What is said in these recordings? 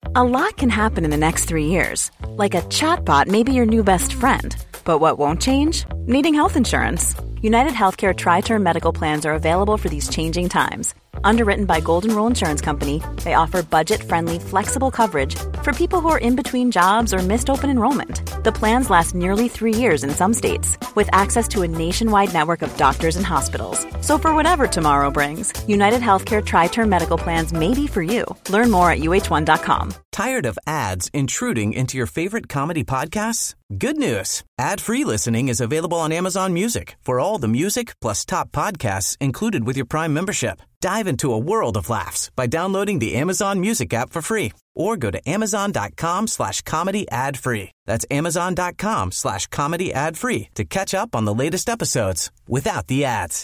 A lot can happen in the next 3 years. Like a chatbot may be your new best friend. But what won't change? Needing health insurance. United Healthcare Tri-Term Medical Plans are available for these changing times. Underwritten by Golden Rule Insurance Company, they offer budget-friendly, flexible coverage for people who are in between jobs or missed open enrollment. The plans last nearly 3 years in some states, with access to a nationwide network of doctors and hospitals. So for whatever tomorrow brings, United Healthcare Tri-Term Medical Plans may be for you. Learn more at uh1.com. Tired of ads intruding into your favorite comedy podcasts? Good news. Ad-free listening is available on Amazon Music for all the music plus top podcasts included with your Prime membership. Dive into a world of laughs by downloading the Amazon Music app for free or go to amazon.com/comedy ad-free. That's amazon.com/comedy ad-free to catch up on the latest episodes without the ads.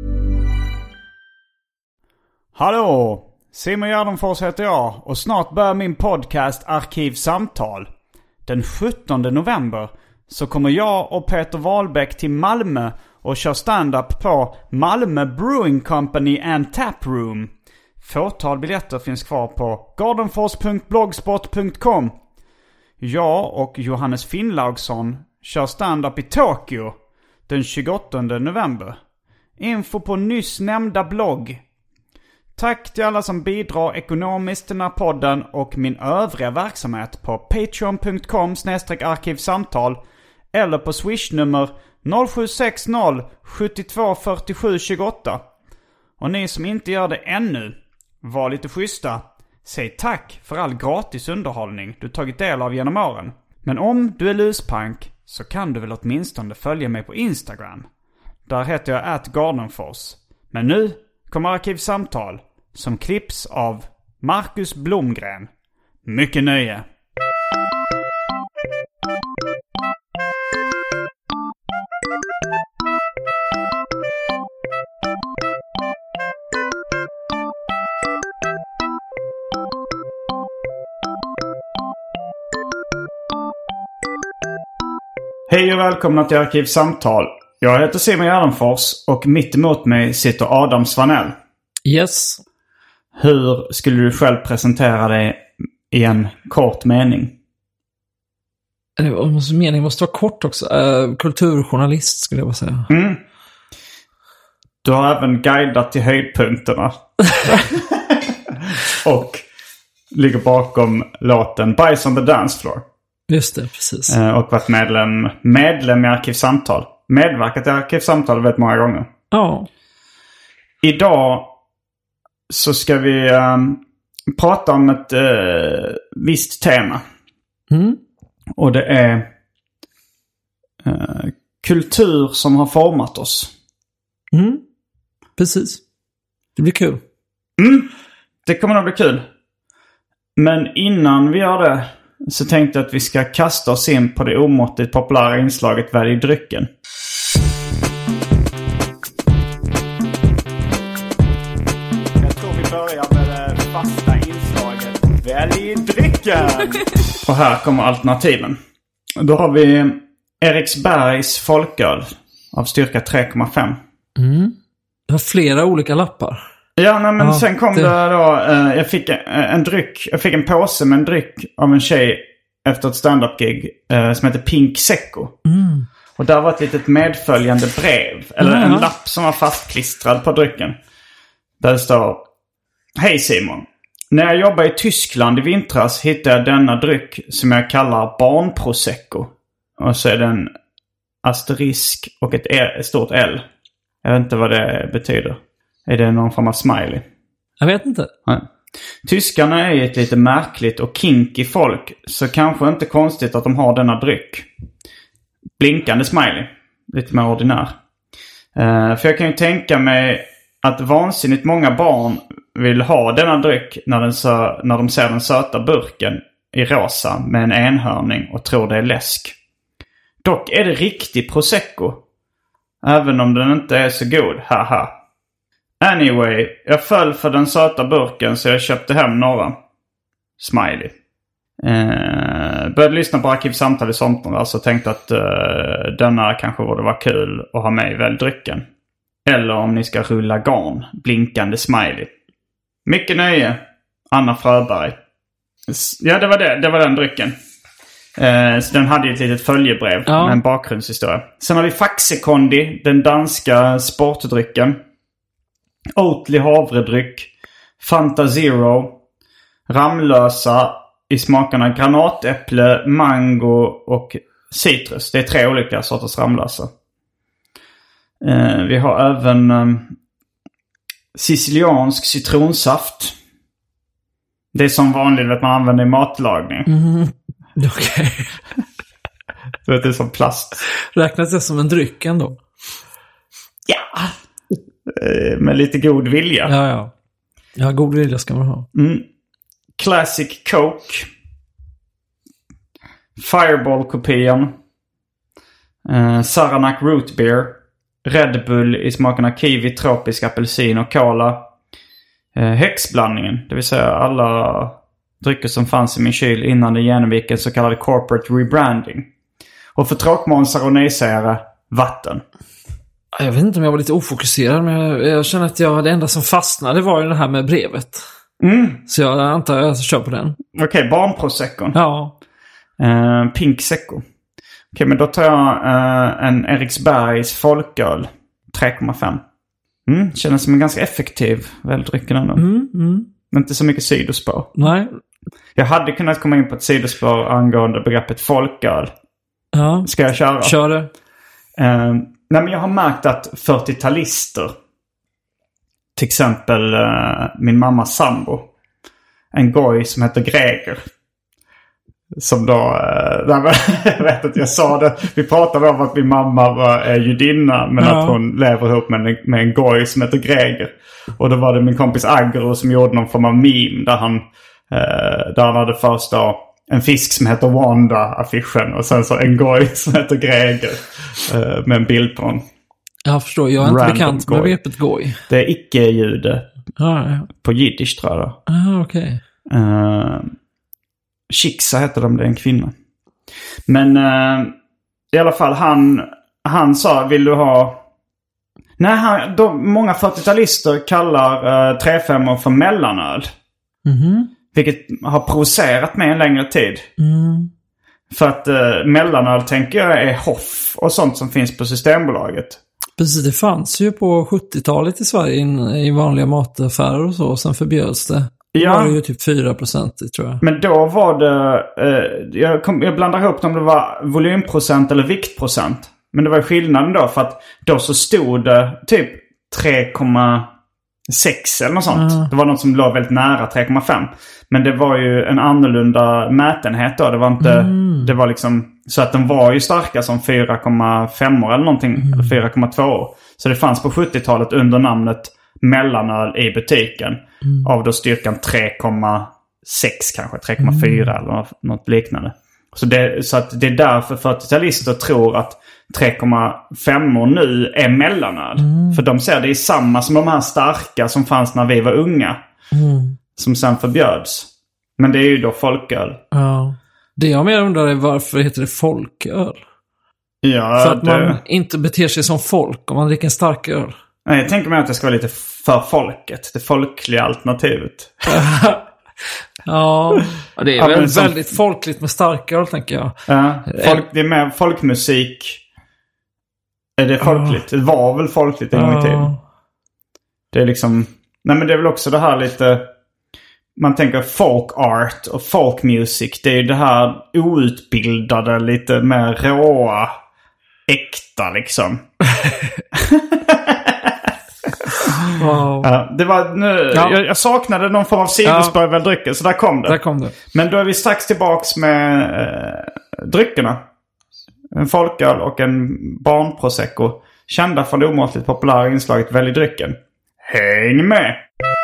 Hallå! Simon Gärdenfors heter jag och snart börjar min podcast Arkivsamtal. Den 17 november så kommer jag och Peter Wahlbeck till Malmö och kör stand-up på Malmö Brewing Company and Tap Room. Fåtal biljetter finns kvar på gardenfors.blogspot.com. Jag och Johannes Finnlaugsson kör stand-up i Tokyo den 28 november. Info på nyss nämnda blogg. Tack till alla som bidrar ekonomiskt till den här podden och min övriga verksamhet på patreon.com/arkivsamtal eller på swishnummer 0760 72 47 28. Och ni som inte gör det ännu, var lite schyssta. Säg tack för all gratis underhållning du tagit del av genom åren. Men om du är luspank så kan du väl åtminstone följa mig på Instagram. Där heter jag @gardenfors. Men nu kommer Arkivsamtal som klipps av Marcus Blomgren. Mycket nöje! Hej och välkomna till Arkivsamtal. Jag heter Simon Gärdenfors och mitt emot mig sitter Adam Svanell. Yes. Hur skulle du själv presentera dig i en kort mening? Meningen måste vara kort också. Kulturjournalist skulle jag bara säga. Mm. Du har även guidat till höjdpunkterna. Och ligger bakom låten Bajs on the Dance Floor. Just det, precis. Och varit medlem i Arkivsamtal. Medverkat i Arkivsamtal väldigt många gånger. Ja. Idag så ska vi prata om ett visst tema. Mm. Och det är kultur som har format oss. Mm. Precis. Det blir kul. Mm. Det kommer nog bli kul. Men innan vi gör det så tänkte jag att vi ska kasta oss in på det omåttligt populära inslaget Välj drycken. Jag tror vi börjar med det fasta inslaget Välj drycken. Och här kommer alternativen. Då har vi Eriksbergs folköl av styrka 3,5. Mm. Du har flera olika lappar. Ja, nej, men sen kom det då... jag fick en dryck. Jag fick en påse med en dryck av en tjej efter ett stand-up-gig som heter Pink Secco. Mm. Och där var ett litet medföljande brev. Eller en lapp som var fastklistrad på drycken. Där det står: Hej Simon. När jag jobbade i Tyskland i vintras hittade jag denna dryck som jag kallar barnprosecco. Och så är det en asterisk och ett stort L. Jag vet inte vad det betyder. Är det någon form av smiley? Jag vet inte. Nej. Tyskarna är ett lite märkligt och kinky folk. Så kanske inte konstigt att de har denna dryck. Blinkande smiley. Lite mer ordinär. För jag kan ju tänka mig att vansinnigt många barn vill ha denna dryck när de ser den söta burken i rosa med en enhörning och tror det är läsk. Dock är det riktig prosecco. Även om den inte är så god. Haha. Anyway, jag föll för den söta burken så jag köpte hem några. Smiley. Började lyssna på Arkivsamtal i somras och tänkte att denna kanske borde vara kul att ha med i väldrycken. Eller om ni ska rulla garn. Blinkande smiley. Mycket nöje. Anna Fröberg. Ja, det var det. Det var den drycken. Så den hade ju ett litet följebrev med en bakgrundshistoria. Sen har vi Faxe-Kondi, den danska sportdrycken. Oatly havredryck. Fanta Zero. Ramlösa i smakerna granatäpple, mango och citrus. Det är 3 olika sorters Ramlösa. Vi har även siciliansk citronsaft. Det är som vanligt att man använder i matlagning. Okej. Det är som plast. Räknas det som en dryck ändå? Ja. Med lite god vilja. Ja, god vilja ska man ha. Classic Coke. Fireball-kopian. Saranac Root Beer. Red Bull i smakerna kiwi, tropisk apelsin och cola. Häxblandningen, det vill säga alla drycker som fanns i min kyl innan det genomgick en så kallad corporate rebranding. Och för tråkmånsar och nejsägare, vatten. Jag vet inte om jag var lite ofokuserad, men jag känner att det enda som fastnade var ju det här med brevet. Så jag antar att jag kör på den. Okej, barnproseccon. Ja. Pink Secco. Okej, men då tar jag en Eriksbergs folköl. 3,5. Känns som en ganska effektiv väldrycken ändå. Inte så mycket sidospår. Nej. Jag hade kunnat komma in på ett sidospår angående begreppet folköl. Ja. Ska jag köra? Kör det. Nej, men jag har märkt att 40-talister, till exempel min mammas sambo, en goj som heter Greger, som då, jag vet att jag sa det, vi pratade om att min mamma var judinna, men att hon lever ihop med en goj som heter Greger. Och då var det min kompis Agro som gjorde någon form av meme där han hade först då en fisk som heter Wanda, affischen, och sen så en goj som heter Greger med en bild på en. Jag förstår, jag är inte bekant med begreppet goj. Det är icke-jude på jiddisch, tror jag. Okej. Chixa heter de, det är en kvinna. Men i alla fall han sa, vill du ha... Nej, många 40-talister kallar 3-5 för mellanöl. Vilket har provocerat mig en längre tid. För att mellanöl tänker jag är Hoff och sånt som finns på Systembolaget. Precis, det fanns ju på 70-talet i Sverige i vanliga mataffärer och så. Och sen förbjöds det. Då var det ju typ 4%, tror jag. Men då var det... Jag blandar ihop om det var volymprocent eller viktprocent. Men det var skillnaden då, för att då så stod det typ 3,6 eller något sånt. Det var något som låg väldigt nära 3,5. Men det var ju en annorlunda mätenhet då. Det var inte... Det var liksom... Så att den var ju starka som 4,5 eller någonting. Eller 4,2. Så det fanns på 70-talet under namnet mellanöl i butiken. Av då styrkan 3,6 kanske. 3,4 eller något liknande. Så att det är därför 40-talister tror att 3,5 nu är mellanöl. För de ser det är samma som de här starka som fanns när vi var unga. Som sen förbjöds. Men det är ju då folköl. Ja. Det jag mer undrar är varför heter det folköl? Ja, för att man inte beter sig som folk om man dricker en stark öl. Nej, jag tänker mig att det ska vara lite för folket. Det folkliga alternativet. Ja, det är väl väldigt folkligt med starköl, tänker jag. Ja, det är mer folkmusik. Är det folkligt? Det var väl folkligt en gång i tiden. Det är liksom... Nej, men det är väl också det här lite... Man tänker folk art och folk music. Det är det här outbildade, lite mer råa, äkta liksom. Wow. Det var nu, jag saknade någon form av sidospår väl drycken, så där kom det. Men då är vi strax tillbaks med dryckerna. En folköl och en barnprosecco. Kända från det omåttligt populära inslaget Välj drycken. Häng med!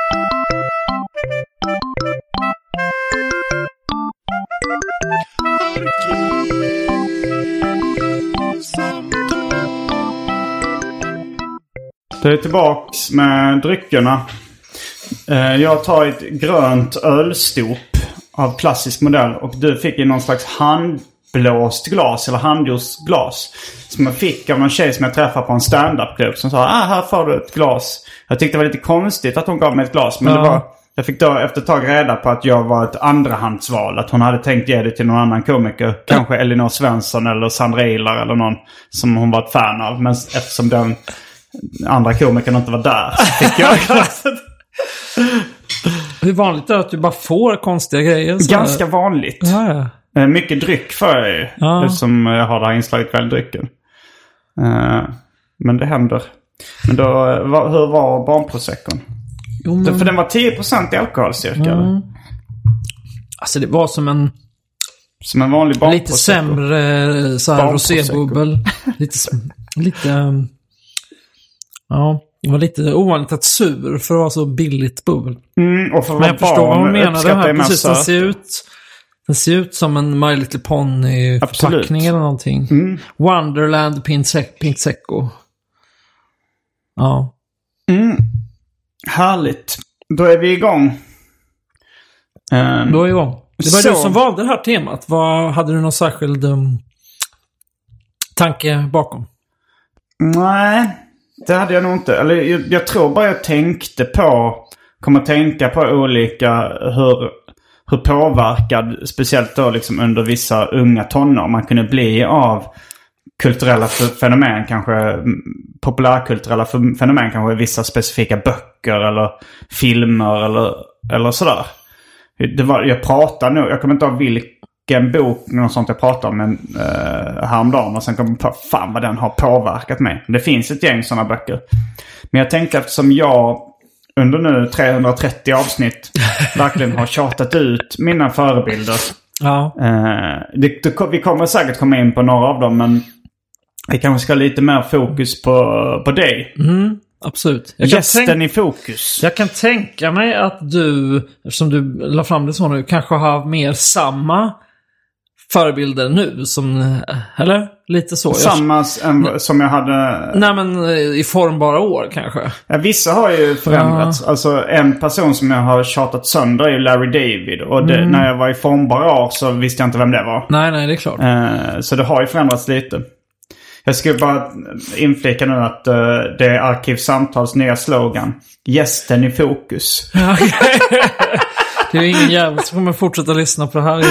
Då är tillbaks med dryckerna. Jag tar ett grönt ölstop av klassisk modell. Och du fick i någon slags handblåst glas eller handgjordsglas. Som jag fick av någon tjej som jag träffade på en stand-up-klubb. Som sa, här får du ett glas. Jag tyckte det var lite konstigt att hon gav mig ett glas. Men Jag fick då efter ett tag reda på att jag var ett andrahandsval. Att hon hade tänkt ge det till någon annan komiker. Kanske Elinor Svensson eller Sandra Ilar eller någon som hon var ett fan av. Men eftersom den andra komikern inte var där så fick jag... Hur vanligt är det att du bara får konstiga grejer? Ganska vanligt. Ja. Mycket dryck för jag Ja. eftersom jag har det här inslaget väldrycken. Men det händer. Men då, hur var barnproseccon? Jo, men... För den var 10% i alkoholstyrka. Alltså det var som en vanlig barnprosecco. lite sämre så här rosébubbel. lite ja, det var lite ovanligt att sur för att vara så billigt bubbel. Och för men jag förstår vad hon menar det här. Precis, den ser ut som en My Little Pony förpackning eller någonting. Wonderland Pink Secco. Ja. Härligt. Då är vi igång. Då är vi igång. Det var du som valde det här temat. Hade du någon särskild tanke bakom? Nej, det hade jag nog inte. Eller jag tror bara jag kommer att tänka på olika hur påverkad, speciellt då liksom under vissa unga tonår man kunde bli av kulturella fenomen, kanske populärkulturella fenomen, kanske vissa specifika böcker eller filmer eller sådär. Jag pratade nog, jag kommer inte ihåg vilken bok något sånt jag pratade om häromdagen och sen kom jag på fan vad den har påverkat mig. Det finns ett gäng sådana böcker. Men jag tänkte eftersom jag under nu 330 avsnitt verkligen har tjatat ut mina förebilder. Ja. Vi kommer säkert komma in på några av dem, men vi kanske ska ha lite mer fokus på dig. Absolut. Gästen i fokus. Jag kan tänka mig att du, eftersom du la fram det så nu, kanske har mer samma förebilder nu som, eller? Lite så. Samma som jag hade... Nej, men i formbara år kanske. Ja, vissa har ju förändrats. Alltså en person som jag har tjatat sönder är ju Larry David. Och när jag var i formbara år så visste jag inte vem det var. Nej, det är klart. Så det har ju förändrats lite. Jag skulle bara inflika nu att det är Arkivsamtals nya slogan. Gästen i fokus. Det är ju ingen jävel som kommer fortsätta lyssna på det här.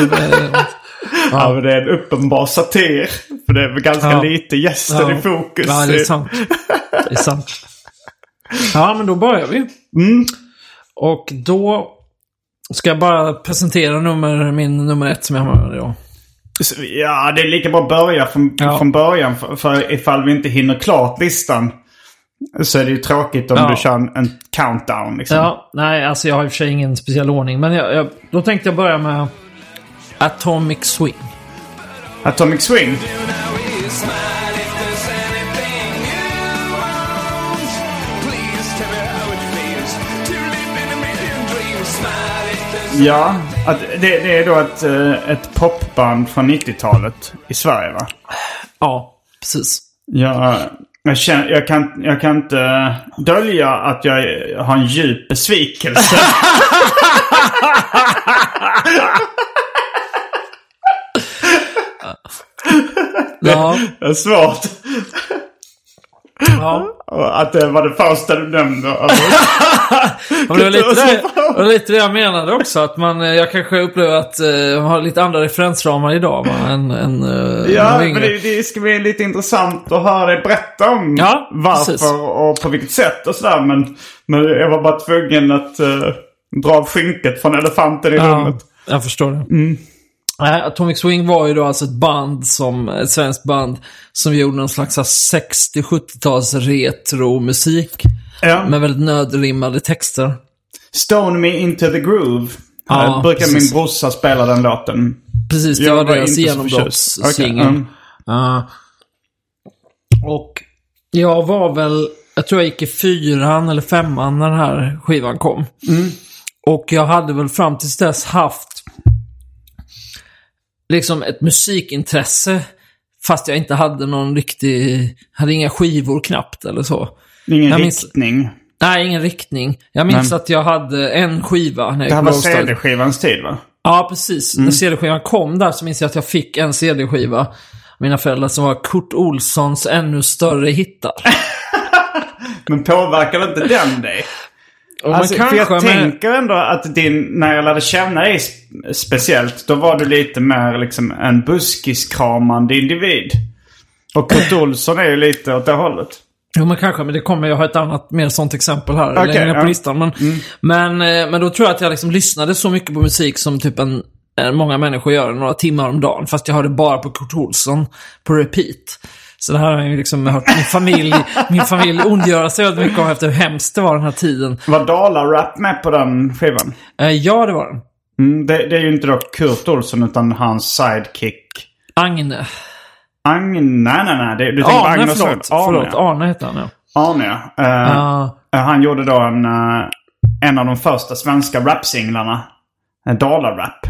Ja, men det är en uppenbar satir. För det är väl ganska lite gästen i fokus. Ja, det är sant. Det är sant. Ja, men då börjar vi. Och då ska jag bara presentera min nummer 1 som jag har med idag. Ja, det är lika bra att börja från början. För ifall vi inte hinner klart listan så är det ju tråkigt om du kör en countdown. Liksom. Ja, nej, alltså jag har i och för sig ingen speciell ordning. Men då tänkte jag börja med Atomic Swing. Atomic Swing? Ja, det är då ett popband från 90-talet i Sverige, va? Ja, precis. Jag kan inte dölja att jag har en djup besvikelse. Ja. Det är svårt. Ja. Att det var det första du nämnde. Det var lite det jag menade också. Att jag kanske upplever att jag har lite andra referensramar idag än ja, men det ska bli lite intressant att höra dig berätta om varför precis. Och på vilket sätt och sådär. Men jag var bara tvungen att dra av skynket från elefanten i rummet. Jag förstår det. Atomic Swing var ju då alltså ett svenskt band som gjorde någon slags 60-70-tals retro-musik med väldigt nödrimmade texter. Stone Me Into the Groove. Ja, brukar min brorsa spela den låten. Precis, det var deras genombrottssingel. Och jag tror jag gick i 4:an eller 5:an när den här skivan kom. Och jag hade väl fram tills dess haft liksom ett musikintresse, fast jag inte hade hade inga skivor knappt eller så. Ingen riktning? Nej, ingen riktning. Jag minns att jag hade en skiva. När det här var CD-skivans tid, va? Ja, precis. När CD-skivan kom där så minns jag att jag fick en CD-skiva. Mina föräldrar som var Kurt Olssons ännu större hittar. Men påverkade inte den dig? Alltså, för jag tänker ändå att när jag lärde känna dig speciellt, då var du lite mer liksom en buskiskramande individ. Och Kurt Olsson är ju lite åt det hållet. Jo, men kanske, men det kommer jag ha ett annat mer sånt exempel här längre på listan. Men då tror jag att jag liksom lyssnade så mycket på musik som typ många människor gör några timmar om dagen. Fast jag hörde bara på Kurt Olsson på repeat. Så det här har jag ju liksom hört min familj ondgöra sig väldigt mycket om efter hur hemskt det var den här tiden. Var Dala-rap med på den skivan? Ja, det var den. Det är ju inte då Kurt Olsson utan hans sidekick. Agne. Nej. Du tänker Arne, Agne. Förlåt, Arne heter han, ja. Arne, han gjorde då en av de första svenska rapsinglarna. Dala-rap.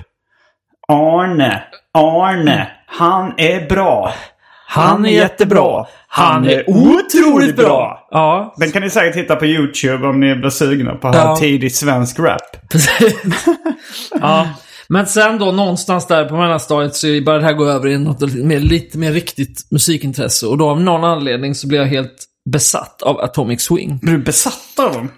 Arne, han är bra. Han är jättebra. Han är otroligt bra. Ja. Den kan ni säkert hitta på YouTube om ni blir sugna på här tidig svensk rap. Precis. Ja. Men sen då någonstans där på mellanstadiet så började det här gå över i något lite mer riktigt musikintresse. Och då av någon anledning så blev jag helt besatt av Atomic Swing. Blir du besatt av dem?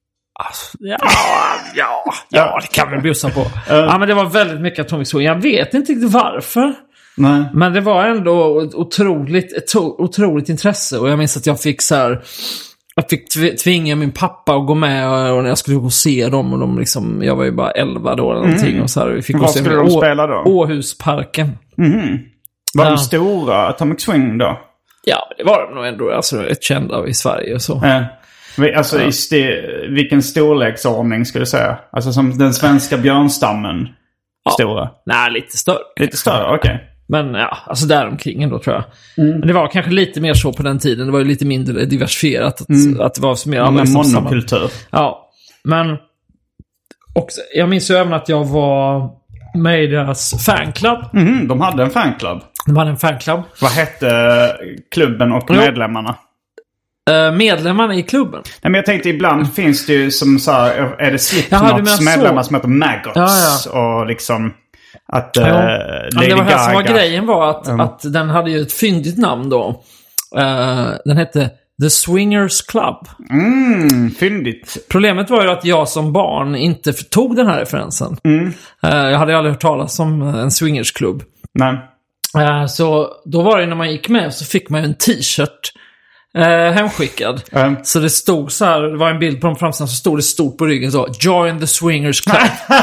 Ja, det kan vi bjussa på. Ja, men det var väldigt mycket Atomic Swing. Jag vet inte riktigt varför. Nej. Men det var ändå ett otroligt intresse. Och jag minns att jag fick jag fick tvinga min pappa att gå med och när jag skulle gå och se dem och de liksom, jag var ju bara 11 då eller någonting och så här, vi fick gå se skulle de spela då? Åhusparken. Var de stora Atomic Swing då? Ja, det var de nog ändå, alltså ett kända i Sverige och så. Alltså vilken storleksordning skulle du säga? Alltså som den svenska björnstammen stora? Nej, lite större. Lite större, okej. Men ja, alltså där omkring ändå tror jag. Men det var kanske lite mer så på den tiden. Det var ju lite mindre diversifierat. Att det var mer alla monokultur. Ja, men och jag minns ju även att jag var med i deras fanclub. De hade en fanclub. Vad hette klubben och medlemmarna? Medlemmarna i klubben. Nej, men jag tänkte ibland finns det ju som så här, är det Slipknots medlemmar som heter Maggots och liksom att Lady det var här som var Gaga. Grejen var att den hade ju ett fyndigt namn då. Den hette The Swingers Club. Fyndigt. Problemet var ju att jag som barn inte tog den här referensen. Jag hade aldrig hört talas om en swingersklubb. Nej. Så då var det när man gick med så fick man ju en t-shirt hemskickad. Så det stod så här, det var en bild på de framsidan, så stod det stort på ryggen så: Join the Swingers Club.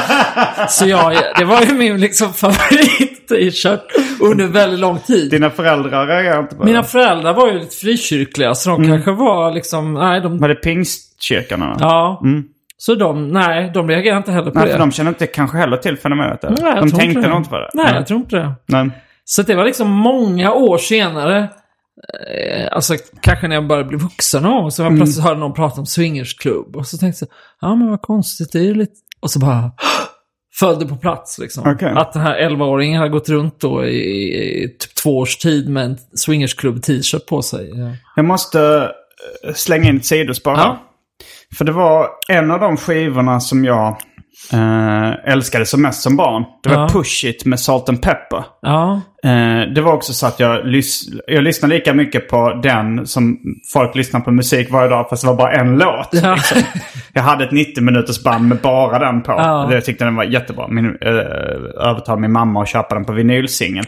Så det var ju min liksom favorit t-shirt under väldigt lång tid. Dina föräldrar reagerade inte på det? Mina föräldrar var ju lite frikyrkliga, så de kanske var liksom, var det pingstkyrkorna? Ja. Så de reagerade inte heller på det. För de känner inte kanske heller till fenomenet. Nej, de tänkte nog inte på det. Nej, jag tror inte det. Nej. Så det var liksom många år senare, alltså kanske när jag började bli vuxen och så jag plötsligt hörde någon prata om swingersklubb och så tänkte jag, men vad konstigt, det är ju lite, och så bara följde på plats liksom. Att den här 11-åringen hade gått runt då i typ 2 års tid med en swingersklubb t-shirt på sig. Jag måste slänga in ett sidospår. För det var en av de skivorna som jag älskade som mest som barn. Det var Push It med Salt and Pepper. Det var också så att jag lyssnade lika mycket på den som folk lyssnar på musik varje dag, fast det var bara en låt. Liksom. Jag hade ett 90-minuters band med bara den på. Jag tyckte den var jättebra. Övertalade min mamma att köpa den på vinylsingen.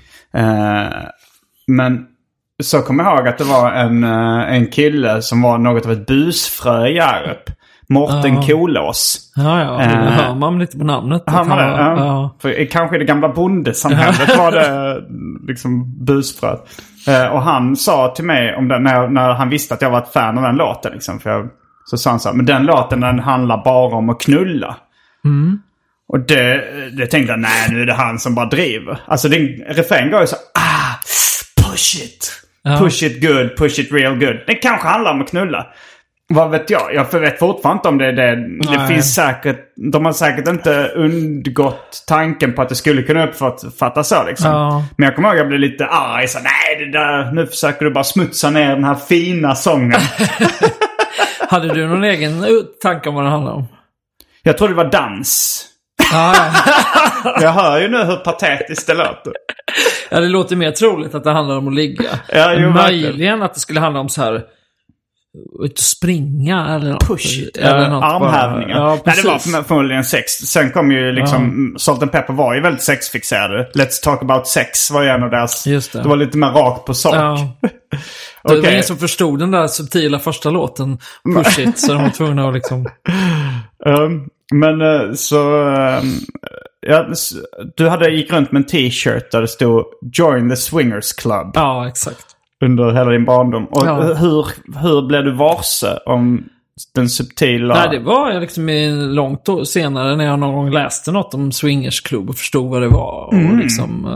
Men så kommer jag ihåg att det var en kille som var något av ett busfrö i Hjärup. Mårten Kolås. Det hör man lite på namnet. För kanske i det gamla bondesamhället var det liksom busfrö. Och han sa till mig om det, när han visste att jag var ett fan av den låten. Liksom, så sa han så här, men den låten den handlar bara om att knulla. Och det tänkte jag, nej, nu är det han som bara driver. Alltså refrängen går ju så, push it. Push it good, push it real good. Det kanske handlar om att knulla. Vad vet jag? Jag vet fortfarande inte om det är det. Det finns säkert, de har säkert inte undgått tanken på att det skulle kunna uppfattas så liksom. Men jag kommer ihåg att jag blev lite arg. Så, nej, det där, nu försöker du bara smutsa ner den här fina sången. Hade du någon egen tanke om vad det handlar om? Jag tror det var dans. Jag hör ju nu hur patetiskt det låter. Ja, det låter mer troligt att det handlar om att ligga. Möjligen att det skulle handla om så här springa eller push eller något, armhävningar. Ja, nej, det var förmodligen sex. Sen kom ju liksom Salt and Pepper var ju väldigt sexfixerade. Let's Talk About Sex var ju en av deras. Just det. Det var lite mer rakt på sak. Ja. Det var ingen som förstod den där subtila första låten Push It, så de var tvungna att liksom du gick runt med en t-shirt där det stod Join the Swingers Club. Ja, exakt. Under hela din barndom. Och hur blev du varse om den subtila... Nej, det var jag liksom långt senare när jag någon gång läste något om Swingers Club och förstod vad det var. Och liksom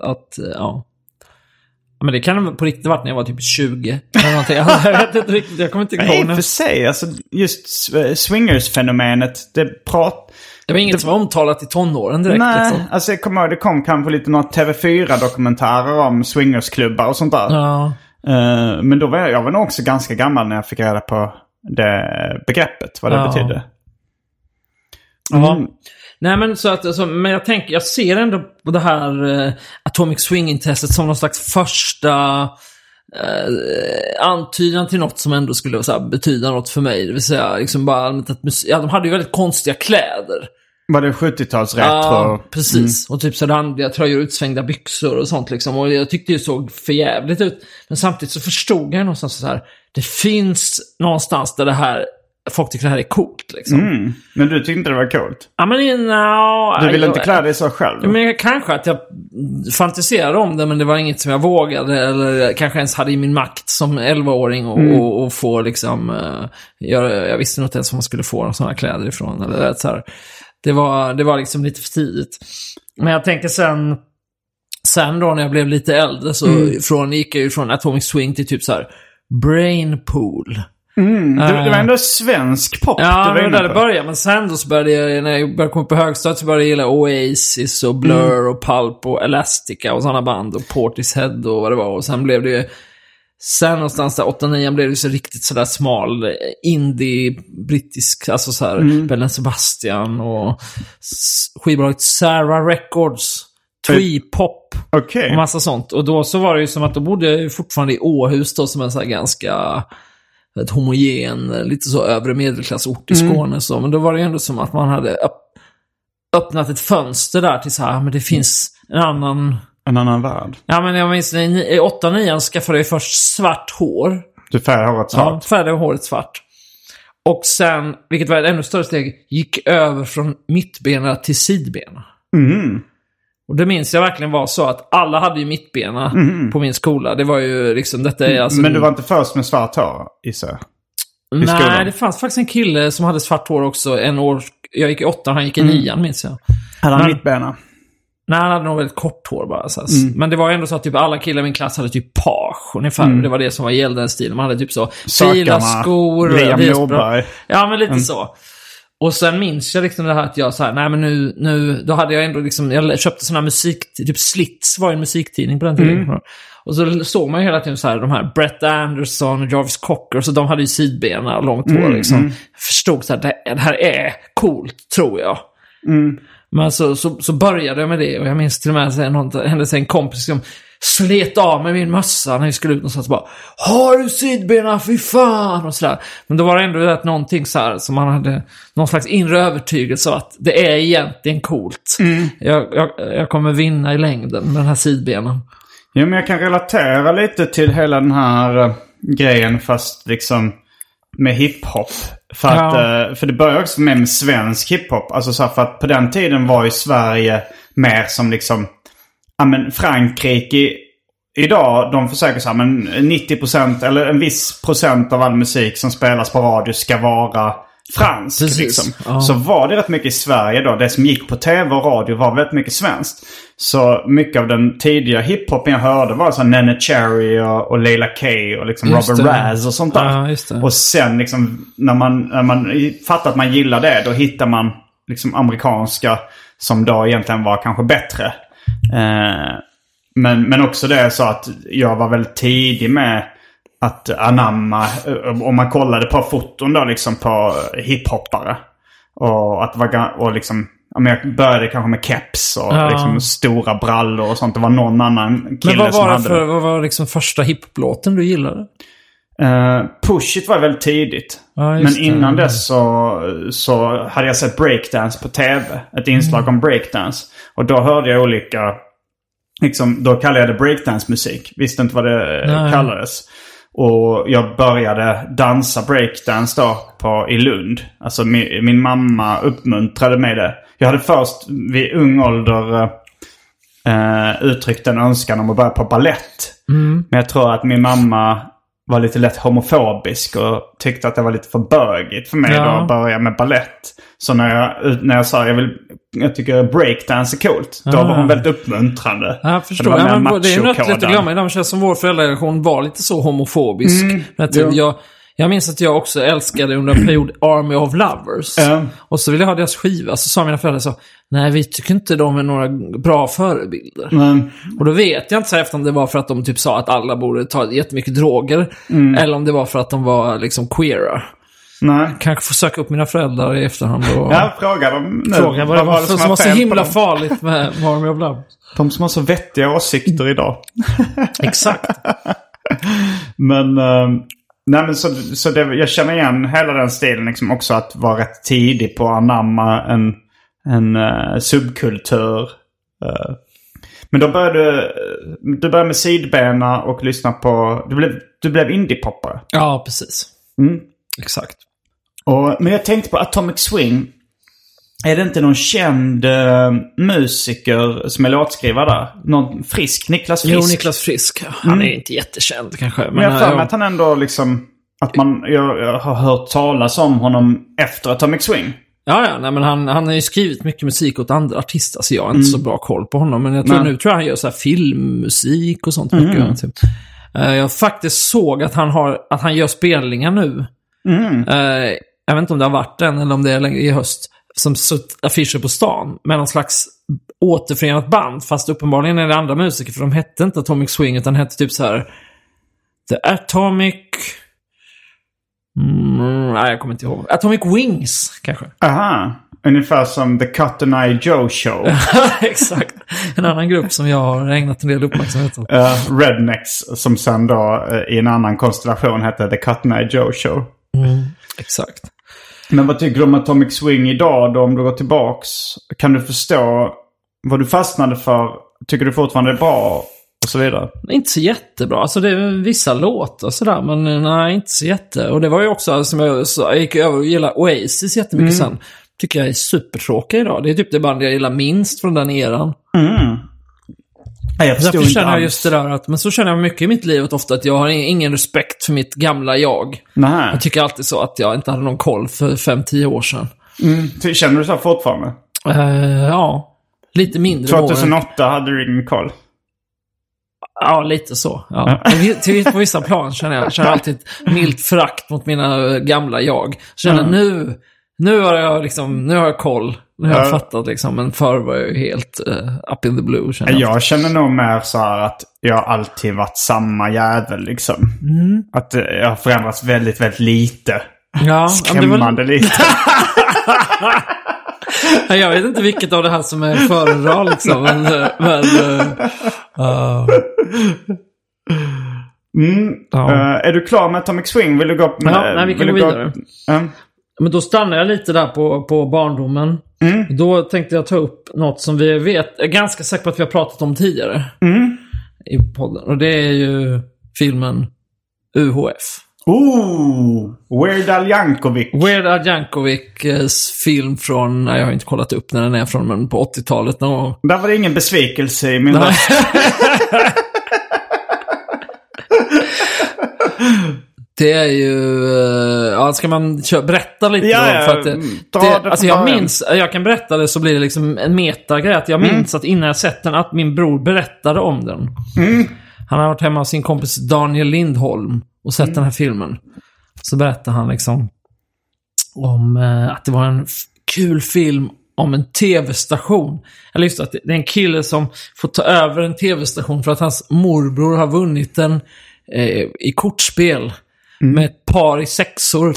men det kan på riktigt varit när jag var typ 20 eller någonting. Jag vet inte riktigt, jag kommer inte ihåg. Nej, för sig, alltså just swingers-fenomenet, det var inget som var omtalat i tonåren direkt. Nej, liksom. alltså jag kommer ihåg, det kom kanske lite några TV4-dokumentärer om swingersklubbar och sånt där. Ja. Men då var jag nog också ganska gammal när jag fick reda på det begreppet, vad det betydde. Nej, men men jag ser ändå på det här Atomic Swing-intresset som någon slags första antydan till något som ändå skulle betyda något för mig. Det vill säga liksom bara allmänt att de hade ju väldigt konstiga kläder. Var det 70-tals retro? Ja, precis. Och typ så randiga tröjor, utsvängda byxor och sånt liksom. Och jag tyckte det såg för jävligt ut. Men samtidigt så förstod jag någonstans så här, det finns någonstans där det här, folk tycker det här är coolt liksom. Men du tyckte inte det var coolt? Ja, men du ville inte klä dig så själv? Men kanske att jag fantiserade om det, men det var inget som jag vågade eller kanske ens hade i min makt som 11-åring och få liksom jag visste inte ens om man skulle få sådana kläder ifrån eller så här. Det var liksom lite för tidigt. Men jag tänker sen då när jag blev lite äldre så gick jag ju från Atomic Swing till typ så här Brainpool. Det var ändå svensk pop. Ja, det var där det började. Men sen då så började jag, när jag började komma på högstadiet så började jag gilla Oasis och Blur och Pulp och Elastica och sådana band och Portishead och vad det var. Och sen blev det ju, sen någonstans där 8-9 blev det så riktigt sådär smal indie brittisk, alltså så här Bell & Sebastian och skivbolaget Sarah Records, Twee-pop och massa sånt. Och då så var det ju som att då bodde jag ju fortfarande i Åhus då, som en så här ganska ett homogen, lite så övre medelklassort i Skåne så. Men då var det ju ändå som att man hade öppnat ett fönster där till så här, men det finns en annan värld. Ja, men jag minns i 8-9 skaffade jag först svart hår. Du färgade håret svart? Ja, färgade håret svart. Och sen, vilket var ett ännu större steg, gick över från mittbena till sidbena. Och det minns jag verkligen var så att alla hade ju mittbena på min skola. Det var ju liksom, detta är alltså... Men du var inte först med svart hår, Issa? Nej, det fanns faktiskt en kille som hade svart hår också en år. Jag gick i 8, han gick i 9, minns jag. Hade han mittbena? Nej, han hade nog väldigt kort hår bara. Så. Men det var ändå så att typ alla killar i min klass hade typ page ungefär. Det var det som var gällande stil. Man hade typ så fila skor. Liam Norberg. Ja, men lite så. Och sen minns jag liksom det här att jag så här, nej men nu då hade jag ändå liksom, jag köpte såna musik, typ Slits var en musiktidning på den tiden. Och så såg man ju hela tiden så här, de här Brett Anderson och Jarvis Cocker, så de hade ju sidbena och långt hår liksom. Jag förstod så här, det här är coolt, tror jag. Men så började jag med det, och jag minns till och med hände en kompis som slet av med min mössa när vi skulle ut någonstans, bara, har du sidbena, fy fan, och sådär. Men då var det ändå att någonting så här som man hade någon slags inre övertygelse att det är egentligen coolt. Jag kommer vinna i längden med den här sidbenen. Ja, men jag kan relatera lite till hela den här grejen, fast liksom med hiphop. För det började också med svensk hiphop. Alltså så här, för att på den tiden var ju Sverige mer som liksom, ja men Frankrike idag, de försöker så här, men 90% eller en viss procent av all musik som spelas på radio ska vara fransk. Liksom. Så var det rätt mycket i Sverige då. Det som gick på tv och radio var väldigt mycket svenskt. Så mycket av den tidiga hiphopen jag hörde var så Nene Cherry och Leila K och liksom Robert Raz och sånt där. Och sen liksom när man fattar att man gillar det, då hittar man liksom amerikanska som då egentligen var kanske bättre. Men också det är så att jag var väldigt tidig med att anamma, om man kollade på foton då liksom på hiphoppare, och att var liksom, jag började kanske med keps och liksom stora brallor och sånt. Det var någon annan kille som hade. Men vad var liksom första hiphop-låten du gillade? Push It var väldigt tidigt. Ja, men innan dess så hade jag sett breakdance på tv. Ett inslag om breakdance. Och då hörde jag olika... Liksom, då kallade jag det breakdance-musik. Visste inte vad det kallades. Och jag började dansa breakdance då i Lund. Alltså min mamma uppmuntrade mig det. Jag hade först vid ung ålder uttryckt en önskan om att börja på ballett. Men jag tror att min mamma var lite lätt homofobisk och tyckte att det var lite för bögigt för mig då att börja med ballett. Så när jag sa jag tycker breakdance är coolt, då var hon väldigt uppmuntrande. Jag förstår. Det är något lite att glömma. Det känns som vår föräldrarelation var lite så homofobisk. Jag minns att jag också älskade under en period Army of Lovers. Och så ville jag ha deras skiva. Så sa mina föräldrar så: nej, vi tycker inte de är några bra förebilder. Och då vet jag inte så efter om det var för att de typ sa att alla borde ta jättemycket droger. Eller om det var för att de var liksom queera. Nej. Kanske få söka upp mina föräldrar i efterhand och fråga dem nu. Fråga vad det var som var så himla farligt med Army of Lovers. De som har så vettiga åsikter idag. Exakt. Men nej, men så det, jag känner igen hela den stilen liksom, också att vara rätt tidig på att anamma en subkultur. Men då började du började med sidbena och lyssna på... Du blev indie-poppare. Ja, precis. Exakt. Men jag tänkte på Atomic Swing. Är det inte någon känd musiker som är låtskrivare där? Någon Frisk? Niklas Frisk? Jo, Niklas Frisk. Han är inte jättekänd kanske. Men jag har för mig att han ändå liksom... Jag har hört talas om honom efter Atomic Swing. Ja, nej, men han har ju skrivit mycket musik åt andra artister. Så jag har inte så bra koll på honom. Men jag tror han gör så här filmmusik och sånt mycket. Typ. Jag faktiskt såg att han gör spelningar nu. Jag vet inte om det har varit den eller om det är längre i höst. Som affischer på stan. Med någon slags återförenat band. Fast uppenbarligen är det andra musiker. För de hette inte Atomic Swing utan hette typ så här The Atomic... nej, jag kommer inte ihåg. Atomic Wings, kanske. Aha, ungefär som The Cotton Eye Joe Show. Exakt. En annan grupp som jag har ägnat en del uppmärksamhet åt. Rednecks, som sen då i en annan konstellation hette The Cotton Eye Joe Show. Exakt. Men vad tycker du om Atomic Swing idag då, om du går tillbaks? Kan du förstå vad du fastnade för? Tycker du fortfarande är bra? Och så vidare. Inte så jättebra. Alltså det är vissa låtar sådär, men nej, inte så jätte. Och det var ju också som jag gick över och gillade Oasis jättemycket sen. Tycker jag är supertråkig idag. Det är typ det band jag gillar minst från den eran. Jag förstår inte känner jag just det där att, men så känner jag mycket i mitt liv att ofta att jag har ingen respekt för mitt gamla jag. Nej. Jag tycker alltid så att jag inte hade någon koll för 5-10 år sedan. Känner du så fortfarande? Ja, lite mindre. 2008 hade du ingen koll? Ja, lite så. Ja. På vissa plan känner jag alltid ett milt förakt mot mina gamla jag. Känner nu har jag koll. Nu har jag fattat liksom. Men förr var jag ju helt up in the blue. Jag känner nog mer så här att jag alltid varit samma jävel liksom. Att jag har förändrats väldigt, väldigt lite. Ja, skrämmande lite. Jag vet inte vilket av det här som är föredra liksom. Är du klar med Atomic Swing? Vill du gå... nej, vi kan gå vidare. Men då stannar jag lite där på barndomen. Då tänkte jag ta upp något som vi vet, är ganska säker på att vi har pratat om tidigare i podden. Och det är ju filmen UHF. Weird Al Yankovic. Weird Al Yankovics film från, jag har inte kollat upp när den är från, men på 80-talet. Där var det ingen besvikelse i min röst. Det är ju... ska man berätta lite? För att jag kan berätta det så blir det liksom en metagrej. Att jag minns att innan jag sett den att min bror berättade om den. Han har varit hemma hos sin kompis Daniel Lindholm och sett den här filmen. Så berättade han liksom om att det var en kul film om en tv-station. Eller just att det är en kille som får ta över en tv-station för att hans morbror har vunnit den i kortspel med ett par i sexor.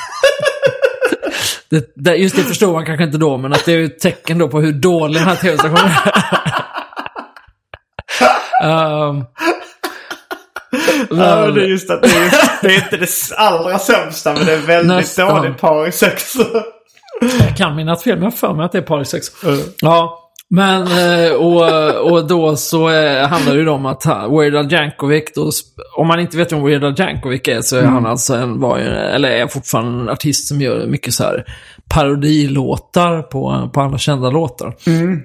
Just det förstår man kanske inte då, men att det är ett tecken då på hur dålig den här tv-stationen är. Ja, det är just att det är inte det allra sämsta, men det är väldigt dåligt par i sex. Jag kan minnas fel, men jag för mig att det är par i sex. Ja. Men, och då så handlar det ju om att Weird Al Yankovic, då, om man inte vet om Weird Al Yankovic är, så är han alltså är fortfarande en artist som gör mycket så här parodilåtar på andra kända låtar.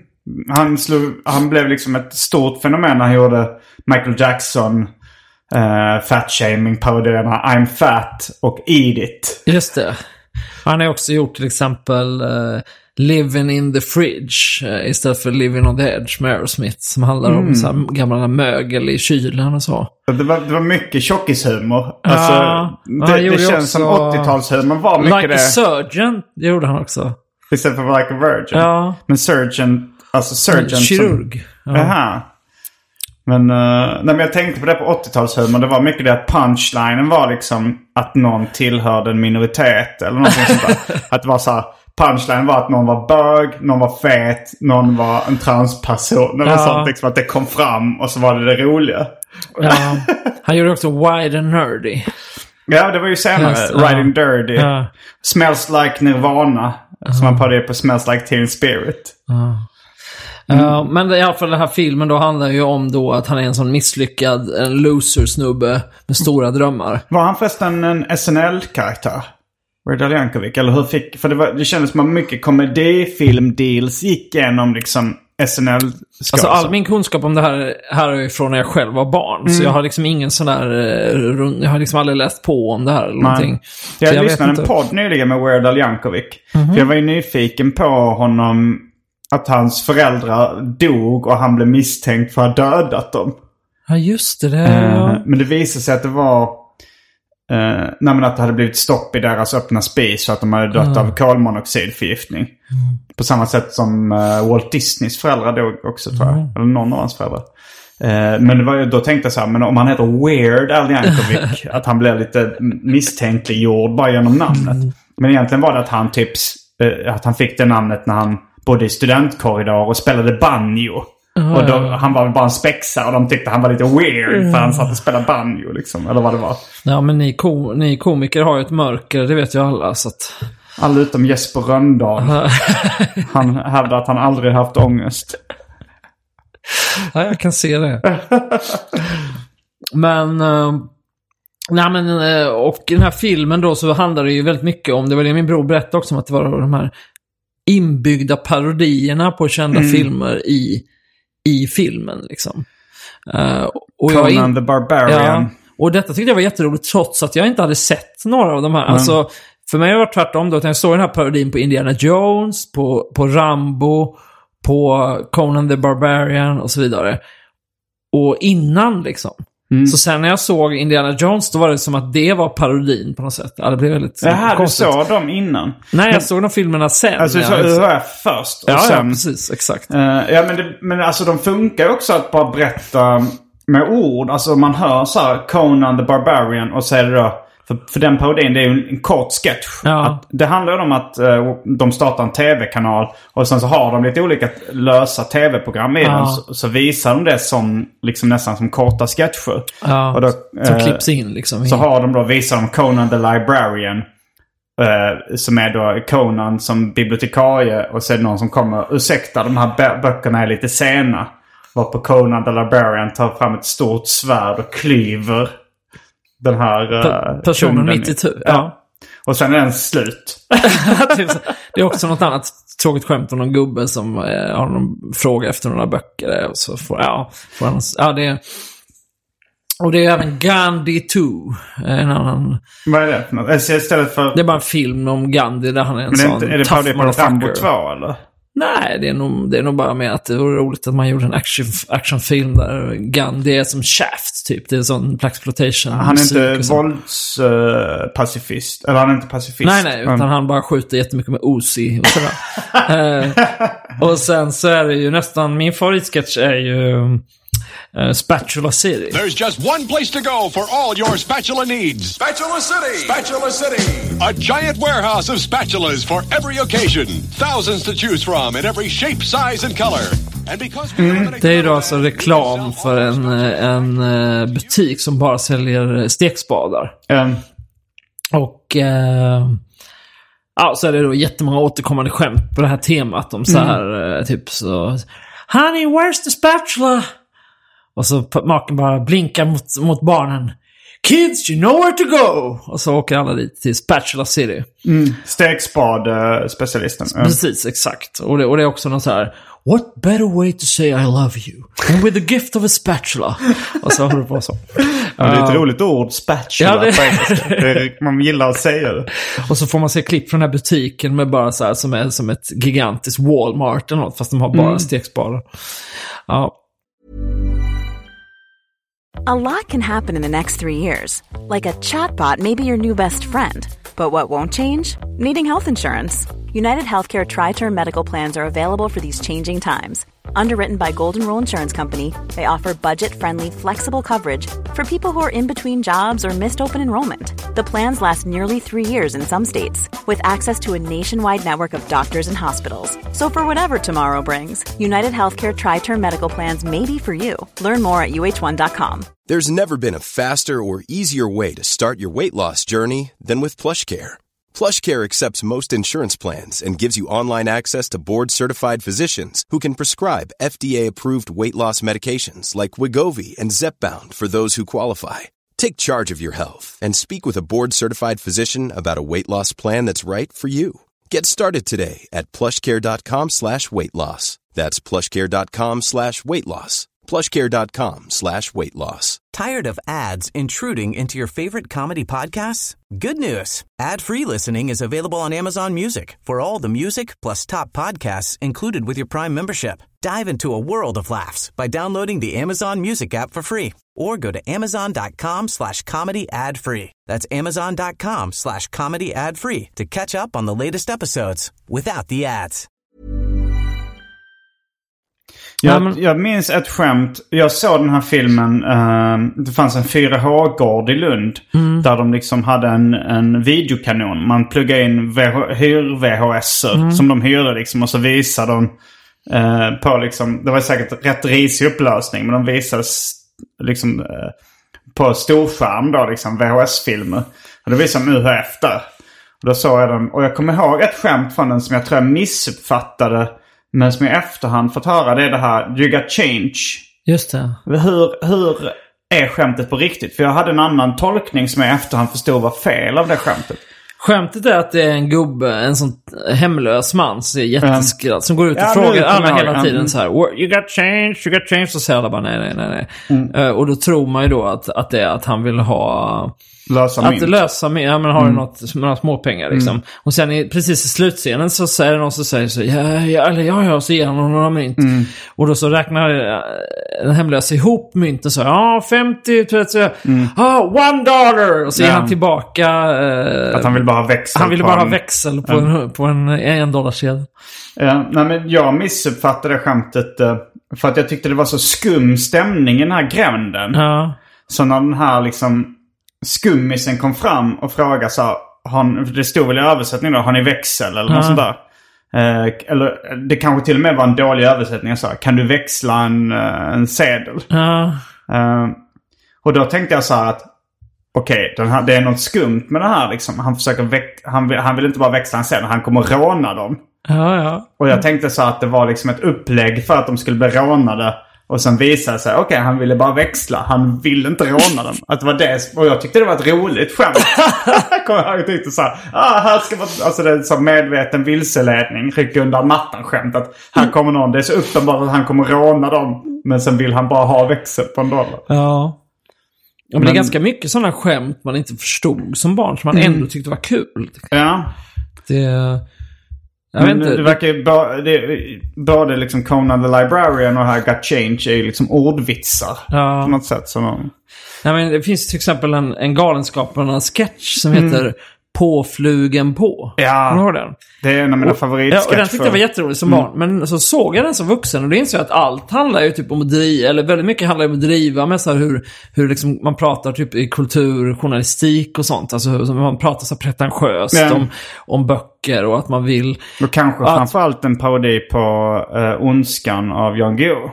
Han blev liksom ett stort fenomen när han gjorde Michael Jackson, Fat Shaming, parodierna I'm Fat och Eat It. Just det. Han har också gjort till exempel Living in the Fridge istället för Living on the Edge med Aerosmith, som handlar om så här gamla mögel i kylen och så. Det var mycket tjockishumor. Alltså, det känns som 80-talshumor var mycket Like a Surgeon, det gjorde han också. Istället för Like a Virgin. Ja. Men Surgeon kirurg. Jaha. Men jag tänkte på det på 80-talshumor. Det var mycket det att punchlinen var liksom att någon tillhörde en minoritet eller någonting sånt där. Att det var så här, punchlinen var att någon var bög, någon var fet, någon var en transperson eller sånt, liksom, att det kom fram och så var det roliga. Ja. Han gjorde också Wide and Nerdy. Ja, det var ju senare. Riding Dirty. Ja. Smells Like Nirvana. Som man parade på Smells Like Teen Spirit. Men i alla fall den här filmen då handlar ju om då att han är en sån misslyckad loser-snubbe med stora drömmar. Var han förresten en SNL-karaktär? Weird Al Yankovic? Eller hur fick... För det kändes som att mycket komedifilm-deals gick igenom liksom SNL. Alltså all min kunskap om det här är ifrån när jag själv var barn. Så jag har liksom ingen sån där... Jag har liksom aldrig läst på om det här eller någonting. Jag lyssnade en podd nyligen med Weird Al Yankovic. För jag var ju nyfiken på honom... Att hans föräldrar dog och han blev misstänkt för att ha dödat dem. Ja, just det. Men det visade sig att det var... att det hade blivit stopp i deras öppna spis. Så att de hade dött av kolmonoxidförgiftning. På samma sätt som Walt Disneys föräldrar dog också, tror jag. Eller någon av hans föräldrar. Men det var ju, då tänkte jag så här, men om han heter Weird Al Yankovic, att han blev lite misstänkliggjord bara genom namnet. Men egentligen var det att han att han fick det namnet när han bodde i studentkorridor och spelade banjo. Och då, han var bara en spexa och de tyckte han var lite weird för han satt och spelade banjo liksom, eller vad det var. Ja, men ni komiker har ju ett mörker, det vet ju alla, så att... Alla utom Jesper Rönndahl. Han hävdar att han aldrig haft ångest. Ja, jag kan se det. Men... och i den här filmen då så handlar det ju väldigt mycket om, det var det min bror berättade också, om att det var de här inbyggda parodierna på kända filmer i filmen liksom. Conan the Barbarian. Ja, och detta tyckte jag var jätteroligt trots att jag inte hade sett några av de här. Alltså, för mig var det tvärtom då, att jag såg den här parodin på Indiana Jones, på Rambo, på Conan the Barbarian och så vidare. Och innan liksom. Så sen när jag såg Indiana Jones, då var det som att det var parodin på något sätt. Ja, det blev väldigt konstigt. Du såg dem innan? Nej, jag såg de filmerna sen. Alltså du såg UHF först och sen... Ja, precis, exakt. Men alltså de funkar ju också att bara berätta med ord. Alltså man hör så här Conan the Barbarian och så är det då... För den parodin, det är ju en kort sketch. Ja. Det handlar om att de startar en tv-kanal och sen så har de lite olika lösa tv-program i den. Så visar de det som liksom nästan som korta sketcher. Ja, och då, som klipps in liksom. Så har de då, visar de Conan the Librarian. Som är då Conan som bibliotekarie. Och så är det någon som kommer, ursäkta, de här böckerna är lite sena. Varpå Conan the Librarian tar fram ett stort svärd och klyver den här personen mitt i tur. Ja. Och sen är den slut. Det är också något annat tråkigt skämt om någon gubbe som har någon fråga efter några böcker. Och så får han, det. Och det är även Gandhi 2. En annan... Vad är det för något? Istället för... Det är bara en film om Gandhi där han är en sån är det tough motherfucker. Rambo 2 eller? Nej, det är nog bara med att det var roligt att man gjorde en actionfilm där Gandhi är som Shaft typ. Det är en sån blaxploitation. Han är inte våldspacifist. Eller han är inte pacifist. Nej, utan han bara skjuter jättemycket med Uzi och sådär. Och sen så är det ju nästan, min favoritsketch är ju Spatula City. There's just one place to go for all your spatula needs. Spatula City! Spatula City! A giant warehouse of spatulas for every occasion. Thousands to choose from in every shape, size, and color. Det är ju då alltså reklam för en butik som bara säljer stekspadar. Och så är det då jättemånga återkommande skämt på det här temat om så här typ så: Honey, where's the spatula? Och så maken bara blinkar mot barnen. Kids, you know where to go! Och så åker alla dit till Spatula City. Stegspad-specialisten. Precis, exakt. Och det är också någon så här: What better way to say I love you than with the gift of a spatula? Och så håller det på så. Ja, det är ett roligt ord, spatula. Ja, man gillar att säga det. Och så får man se klipp från den här butiken med bara så här som ett gigantiskt Walmart eller något, fast de har bara stekspadar. Ja. A lot can happen in the next 3 years. Like a chatbot may be your new best friend. But what won't change? Needing health insurance. United Healthcare Tri-Term Medical Plans are available for these changing times. Underwritten by Golden Rule Insurance Company, they offer budget-friendly, flexible coverage for people who are in between jobs or missed open enrollment. The plans last nearly 3 years in some states, with access to a nationwide network of doctors and hospitals. So for whatever tomorrow brings, United Healthcare Tri-Term Medical Plans may be for you. Learn more at uh1.com. There's never been a faster or easier way to start your weight loss journey than with PlushCare. PlushCare accepts most insurance plans and gives you online access to board-certified physicians who can prescribe FDA-approved weight loss medications like Wegovy and Zepbound for those who qualify. Take charge of your health and speak with a board-certified physician about a weight loss plan that's right for you. Get started today at plushcare.com/weightloss. That's plushcare.com/weightloss. plushcare.com/weightloss. Tired of ads intruding into your favorite comedy podcasts? Good news. Ad-free listening is available on Amazon Music for all the music plus top podcasts included with your Prime membership. Dive into a world of laughs by downloading the Amazon Music app for free or go to amazon.com/comedy ad-free. That's amazon.com/comedy ad-free to catch up on the latest episodes without the ads. Jag minns ett skämt. Jag såg den här filmen. Det fanns en 4H-gård i Lund. Där de liksom hade en videokanon. Man pluggade in hyr-VHS-er som de hyrde liksom. Och så visade de på liksom... Det var säkert rätt risig upplösning. Men de visade liksom på storskärm då liksom VHS-filmer. Och det visade de UHF där. Och då såg jag den. Och jag kommer ihåg ett skämt från den som jag tror jag missuppfattade. Men som i efterhand fått höra, det är det här You got change. Just det. Hur är skämtet på riktigt? För jag hade en annan tolkning som jag i efterhand förstod var fel av det skämtet. Skämtet är att det är en gubbe, en sån hemlös man som är jätteskratt, som går ut och frågar alla hela tiden så här: You got change. Så säger alla bara nej. Och då tror man ju då att det är att han vill ha... Lösa mynt. Ja, men har du några småpengar liksom. Och sen precis i slutscenen så säger det någon som säger så ja, så ger han några mynt. Och då så räknar den hemlösa ihop mynten så 50, $1. Och så ger han tillbaka att han vill bara ha växel. Han ville bara ha växel på en $1-sedel. Ja, nej, men jag missuppfattade det skämtet för att jag tyckte det var så skum stämning i den här gränden. Ja. Så när den här liksom skummisen kom fram och frågade så det stod väl i översättning då, har ni växel eller något sånt där. Eller det kanske till och med var en dålig översättning. Jag sa, kan du växla en sedel? Och då tänkte jag så här att okej, det är något skumt med det här liksom. Han försöker han vill inte bara växla en sedel, han kommer råna dem. Och jag tänkte så att det var liksom ett upplägg för att de skulle bli rånade. Och sen visade sig, okej, han ville bara växla. Han ville inte råna dem. Att det var det. Och jag tyckte det var ett roligt skämt. Jag tyckte så här ska man... Alltså det är så medveten vilseledning. Rycka undan mattan skämt. Att här kommer någon. Det är så uppenbart att han kommer råna dem. Men sen vill han bara ha växel på $1. Ja. Men det är ganska mycket sådana skämt man inte förstod som barn. Som man ändå tyckte var kul. Ja. Men det verkar ju både liksom Conan the Librarian och här Got Change är ju liksom ordvitsar på något sätt. Nej, men det finns till exempel en Galenskaparna sketch som heter Påflugen på. Ja, har den? Det är en av mina favoritsketcher. Och den tyckte jag var jätterolig som barn. Men så såg jag den som vuxen och det insåg jag att allt handlar ju typ om att driva, eller väldigt mycket handlar om att driva med så här hur liksom man pratar typ i kultur, journalistik och sånt. Alltså hur man pratar så pretentiöst om böcker och att man vill... Och kanske framförallt en parodi på Ondskan av Jan Guillou.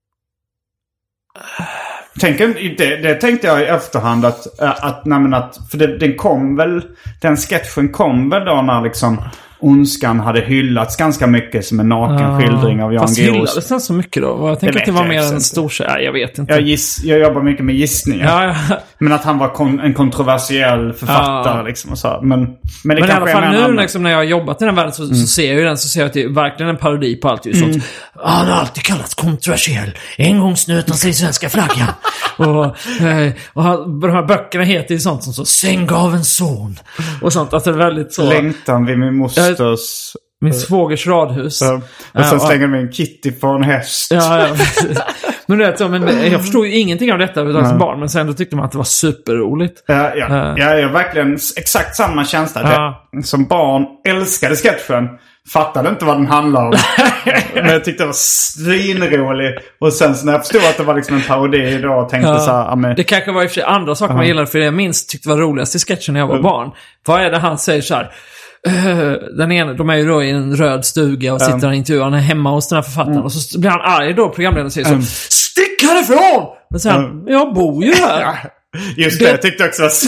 Det tänkte jag i efterhand att för den sketchen kom väl då när liksom Ondskan hade hyllats ganska mycket som en naken skildring av Jan Guillou. Fast hyllades den så mycket då? Jag tänker att det var mer en stor... jag vet inte. Jag jobbar mycket med gissningar. Ja. Men att han var en kontroversiell författare liksom och så. Men i alla fall nu liksom, när jag har jobbat i den världen så ser jag ju den, så ser jag att det är verkligen en parodi på allt. Sånt. Han har alltid kallats kontroversiell. En gång snöt han sig i svenska flaggan. och de här böckerna heter ju sånt som så Säng gav en son. Och sånt. Alltså det är väldigt så... Längtan vid min mosters... Min svågers radhus. Och sen slänger de en Kitty på en häst. Ja. Men jag förstod ju ingenting av detta som barn. Men sen då tyckte man att det var superroligt. Jag är verkligen exakt samma känsla. Som barn älskade sketchen. Fattade inte vad den handlade om. Men jag tyckte det var svinrolig. Och sen så när jag förstod att det var liksom en parodi då och tänkte så här... Det kanske var i och för sig andra saker man gillade. För jag minst tyckte det var roligast i sketchen när jag var barn. Vad är det han säger så här... Den ena, de är ju då i en röd stuga och sitter och intervjuar. Han är hemma hos den här författaren. Och så blir han arg då, programledaren, och säger så stick härifrån! Men så här, jag bor ju här. Just det, jag tyckte också att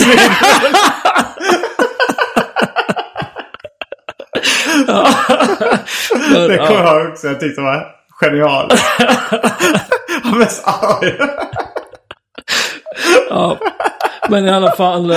det kommer jag också. Jag tyckte det var genial. Han är mest arg. Men i alla fall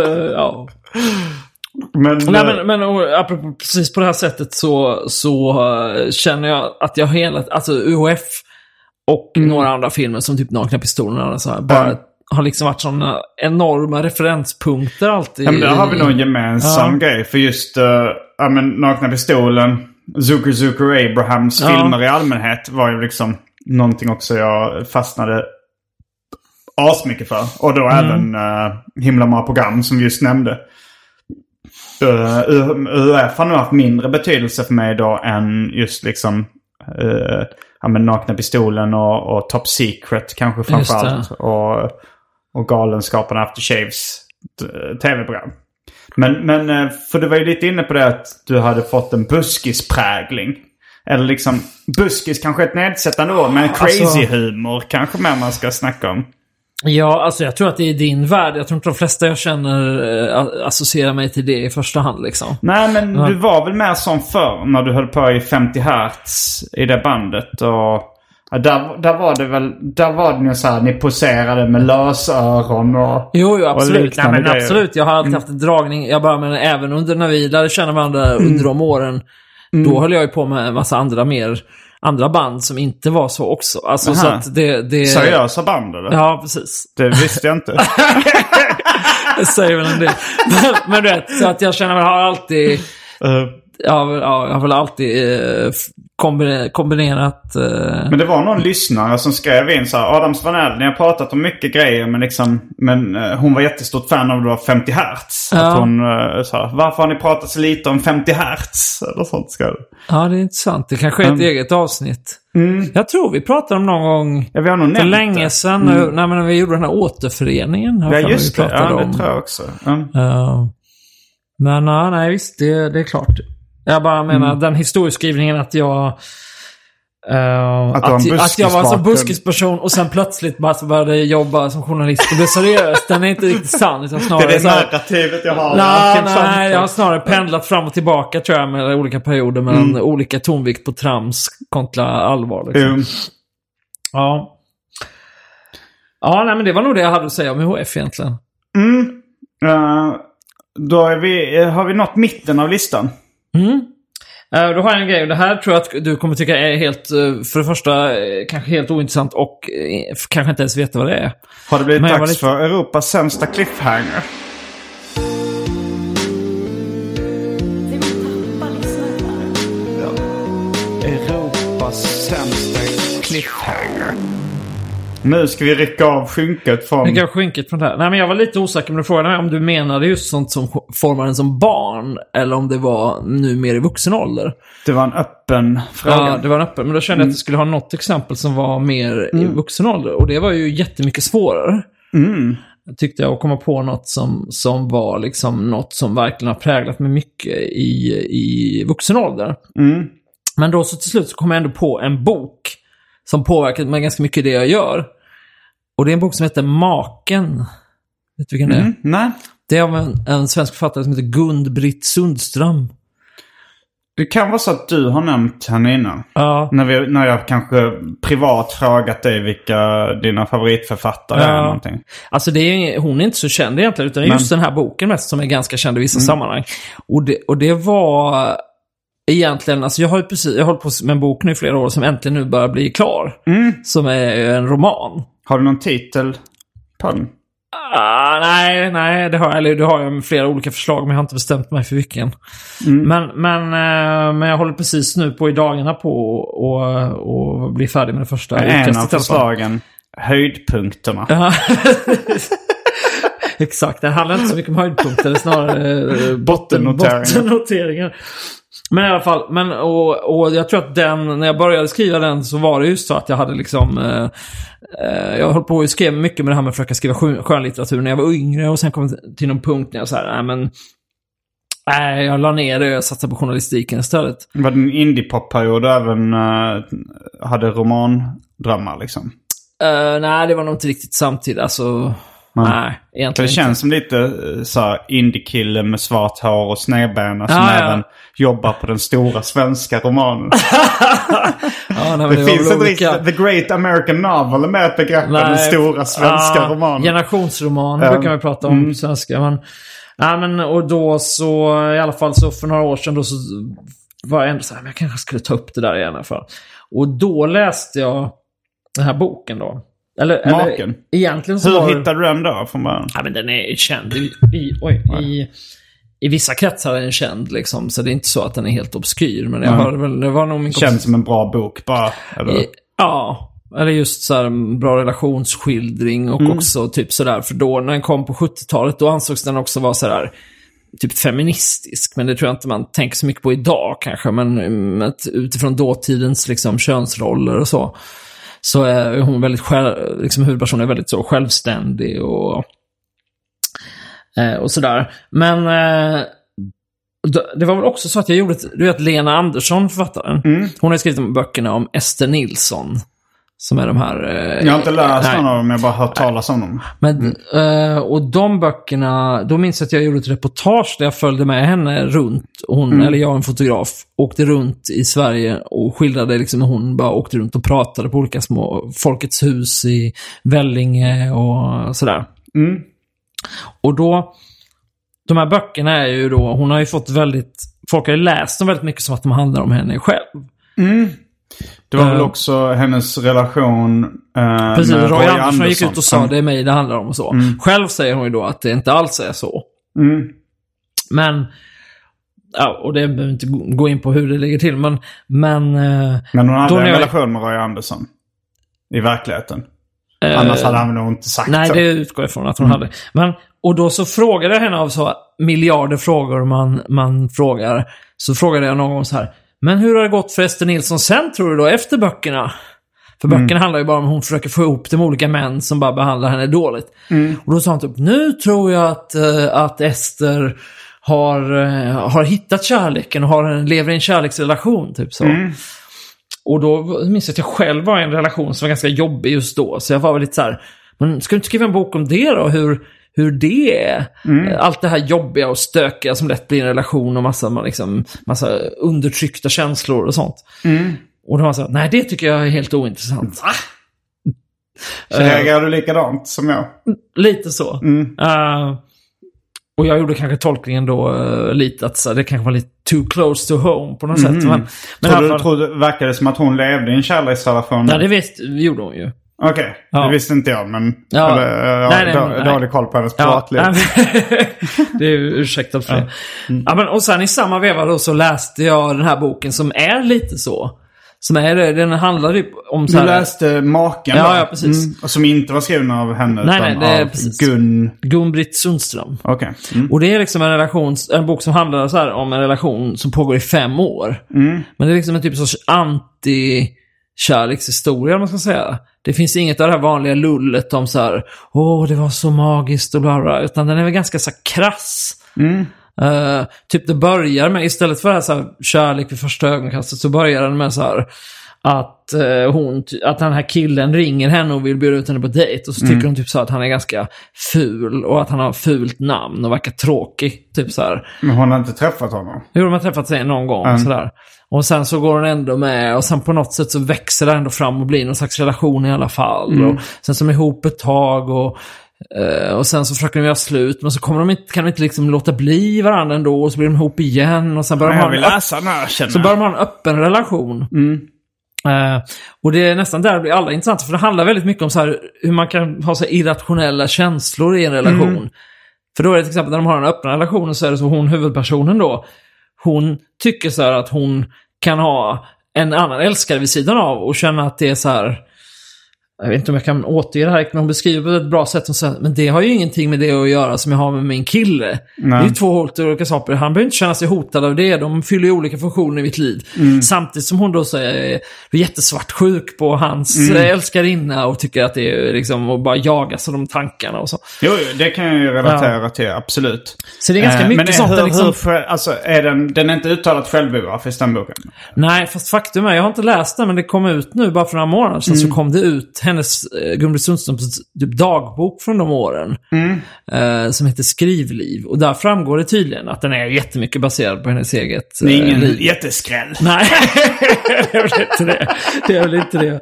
Men apropå precis på det här sättet så känner jag att jag alltså UHF och några andra filmer som typ Nakna pistolen och så här, bara har liksom varit sådana enorma referenspunkter alltid. Ja, men där har vi nog en gemensam grej. För just Nakna pistolen, Zucker Abrahams filmer i allmänhet var ju liksom någonting också jag fastnade asmycket för. Och då även himla många program som vi just nämnde. UF har nu haft mindre betydelse för mig då än just liksom Nakna pistolen och Top Secret kanske framförallt och Galenskaparna After Shaves tv-program. Men för du var ju lite inne på det att du hade fått en buskisprägling. Eller liksom buskis kanske ett nedsättande ord, men crazy humor kanske mer man ska snacka om. Ja, alltså jag tror att det är din värld. Jag tror inte de flesta jag känner associerar mig till det i första hand liksom. Nej, men du var väl mer som förr när du höll på i 50 Hertz i det bandet. Och där var det ju så här, ni poserade med lösöron och... Jo, absolut. Nej, men absolut. Jag har alltid haft en dragning. Jag bara, men även under när vi lärde känna varandra under de åren, då höll jag ju på med en massa andra band som inte var så också. Alltså så att det... Seriösa band eller? Ja, precis. Det visste jag inte. Det säger väl en del. Men du vet, så att jag känner väl har alltid... Jag har väl alltid kombinerat... Men det var någon lyssnare som skrev in så här: Adam Svanell, ni har pratat om mycket grejer, men hon var jättestort fan av det var 50 Hertz. Att hon sa, varför har ni pratat så lite om 50 Hertz? Eller sånt ska det. Ja, det är intressant. Det kanske är ett eget avsnitt. Jag tror vi pratade om någon gång vi har nog för länge sedan. När vi gjorde den här återföreningen. Ja, just det. Ja, det tror jag också. Men nej, visst, det är klart. Jag bara menar den historieskrivningen att jag att jag var en sån buskisperson och sen plötsligt bara började jobba som journalist och blev seriös. Den är inte riktigt sann. Snarare det är det narrativet jag har. Nej, jag har snarare pendlat fram och tillbaka tror jag med olika perioder mellan olika tonvikt på trams kontra allvar. Liksom. Ja, nej, men det var nog det jag hade att säga om UHF egentligen. Då har vi nått mitten av listan. Då har jag en grej. Det här tror jag att du kommer tycka är helt, för det första, kanske helt ointressant och kanske inte ens veta vad det är. Har det blivit dags för Europas sämsta cliffhanger? Europas sämsta cliffhanger. Nu ska vi rycka av skynket från... det här. Nej, men jag var lite osäker, men du frågade mig om du menade just sånt som formar en som barn, eller om det var nu mer i vuxen ålder. Det var en öppen fråga. Ja, det var en öppen. Men då kände jag att jag skulle ha något exempel som var mer i vuxen ålder. Och det var ju jättemycket svårare. Tyckte jag, att komma på något som var liksom något som verkligen har präglat mig mycket i vuxen ålder. Men då så till slut så kom jag ändå på en bok som påverkat mig ganska mycket i det jag gör. Och det är en bok som heter Maken. Vet du vilken det är? Nej. Det är av en svensk författare som heter Gun-Britt Sundström. Det kan vara så att du har nämnt henne innan. Ja. När jag kanske privat frågat dig vilka dina favoritförfattare är. Någonting. Alltså hon är inte så känd egentligen, utan just den här boken mest som är ganska känd i vissa sammanhang. Och det var... Egentligen, alltså jag har hållit på med en bok nu i flera år som äntligen nu börjar bli klar. Som är en roman. Har du någon titel på den? Nej, det har jag med flera olika förslag, men jag har inte bestämt mig för vilken. Men jag håller precis nu på i dagarna på och bli färdig med det första. En av förslagen, höjdpunkterna. Exakt, det handlar inte så mycket om höjdpunkter, det är snarare bottennoteringar. Men i alla fall, och jag tror att när jag började skriva den så var det just så att jag hade liksom jag höll på att skriva mycket med det här med att försöka skriva skönlitteratur när jag var yngre, och sen kom jag till någon punkt när jag så här, jag la ner det och jag satsade på journalistiken istället. Var det en indie-pop-period även hade romandrömmar liksom? Nej, det var nog inte riktigt samtidigt, alltså... Nej, egentligen det känns som lite så indie-kille med svart hår och snedbena som även jobbar på den stora svenska romanen. Det finns inte riktigt The Great American Novel är med ett begrepp än den stora svenska romanen. Generationsroman brukar vi prata om på svenska. Men och då så i alla fall så för några år sedan då så var jag ändå så här, men jag kanske skulle ta upp det där igen i alla fall. Och då läste jag den här boken då. Eller egentligen så hur hittade du den då från början? Ja, men den är känd i vissa kretsar är den känd liksom, så det är inte så att den är helt obskyr, men jag hörde väl, det var nog min känns som en bra bok bara, eller? Eller just så här en bra relationsskildring och också typ sådär, för då när den kom på 70-talet då ansågs den också vara sådär typ feministisk, men det tror jag inte man tänker så mycket på idag kanske, men utifrån dåtidens liksom könsroller och så är hon väldigt liksom huvudpersonen är väldigt så självständig och sådär. Men det var väl också så att jag gjorde du vet Lena Andersson, författaren. Hon har skrivit böckerna om Ester Nilsson, som är de här... jag har inte läst någon av dem, jag har bara hört talas om dem. Men, och de böckerna, då minns jag att jag gjorde ett reportage där jag följde med henne runt. Eller jag, en fotograf, åkte runt i Sverige och skildrade liksom, hon bara åkte runt och pratade på olika små Folkets hus i Vellinge och sådär. Och då, de här böckerna är ju då, hon har ju fått folk har ju läst dem väldigt mycket som att de handlar om henne själv. Det var väl också hennes relation precis, med Roy Andersson gick ut och sa det är mig det handlar om och så. Själv säger hon ju då att det inte alls är så. Men och det behöver inte gå in på hur det ligger till, men hon hade en relation med Roy Andersson i verkligheten. Annars hade han nog inte sagt nej, så. Nej, det utgår jag från att hon hade. Och då så frågade jag henne av så miljarder frågor man frågar. Så frågade jag någon gång så här: men hur har det gått för Ester Nilsson sen, tror du då, efter böckerna? För böckerna handlar ju bara om att hon försöker få ihop de olika män som bara behandlar henne dåligt. Och då sa hon typ, nu tror jag att Ester har hittat kärleken och lever i en kärleksrelation, typ så. Och då minns jag att jag själv var i en relation som var ganska jobbig just då. Så jag var väldigt så här, men ska du inte skriva en bok om det då? Hur det är. Allt det här jobbiga och stökiga som lätt blir en relation och massa undertryckta känslor och sånt. Och då var jag så här, nej, det tycker jag är helt ointressant. Så reagerar du likadant som jag? Lite så. Och jag gjorde kanske tolkningen då lite att så, det kanske var lite too close to home på något sätt. Men verkar det som att hon levde i en kärleksrelation? Ja, det gjorde hon ju. Okej, det visste inte jag, men dålig koll på hennes privatliv. Det är ursäktat för det. Och sen i samma veva då så läste jag den här boken som är lite så. Som är det, den handlar ju om så här... Du läste Maken då? Ja, precis. Och som inte var skriven av henne nej, utan det är av precis. Gun-Britt Sundström. Okej. Och det är liksom en bok som handlar så här om en relation som pågår i 5 år. Men det är liksom en typ sorts anti-kärlekshistoria, om man ska säga. Det finns inget av det här vanliga lullet om så här, det var så magiskt och bla bla, utan den är väl ganska så här krass. Typ det börjar med, istället för så här, kärlek vid första ögonkastet, så börjar den med så här att den här killen ringer henne och vill bjuda ut henne på dejt, och så tycker hon typ så att han är ganska ful och att han har fult namn och verkar tråkig, typ så här. Men hon har inte träffat honom? Jo, de har träffat sig någon gång sådär. Och sen så går hon ändå med, och sen på något sätt så växer det ändå fram och blir någon slags relation i alla fall. Och sen så är de ihop ett tag och sen så försöker de göra slut, men så kan de inte liksom låta bli varandra ändå, och så blir de ihop igen, och sen börjar de ha en öppen relation. Och det är nästan där det blir alla intressant, för det handlar väldigt mycket om så här, hur man kan ha så här irrationella känslor i en relation. För då är det till exempel när de har en öppen relation, så är det så hon, huvudpersonen då, hon tycker så här att hon kan ha en annan älskare vid sidan av och känna att det är så här, jag vet inte om jag kan återge det här, men hon beskriver på ett bra sätt som säger, men det har ju ingenting med det att göra som jag har med min kille. Nej. Det är ju 2 helt olika saker. Han behöver inte känna sig hotad av det. De fyller ju olika funktioner i mitt liv. Samtidigt som hon då säger är jättesvartsjuk på hans älskarinna och tycker att det är liksom att bara jagas av de tankarna och så. Jo, det kan jag ju relatera till, absolut. Så det är ganska mycket sånt. Men alltså, är den är inte uttalat självbiografiskt, den boken? Nej, fast faktum är, jag har inte läst den, men det kom ut nu bara för några månader sedan, så kom det ut hennes Gun-Britt Sundströms typ dagbok från de åren som heter Skrivliv, och där framgår det tydligen att den är jättemycket baserad på hennes eget det är ingen liv. Jätteskräll. Nej, det är väl inte det. Det är väl inte det.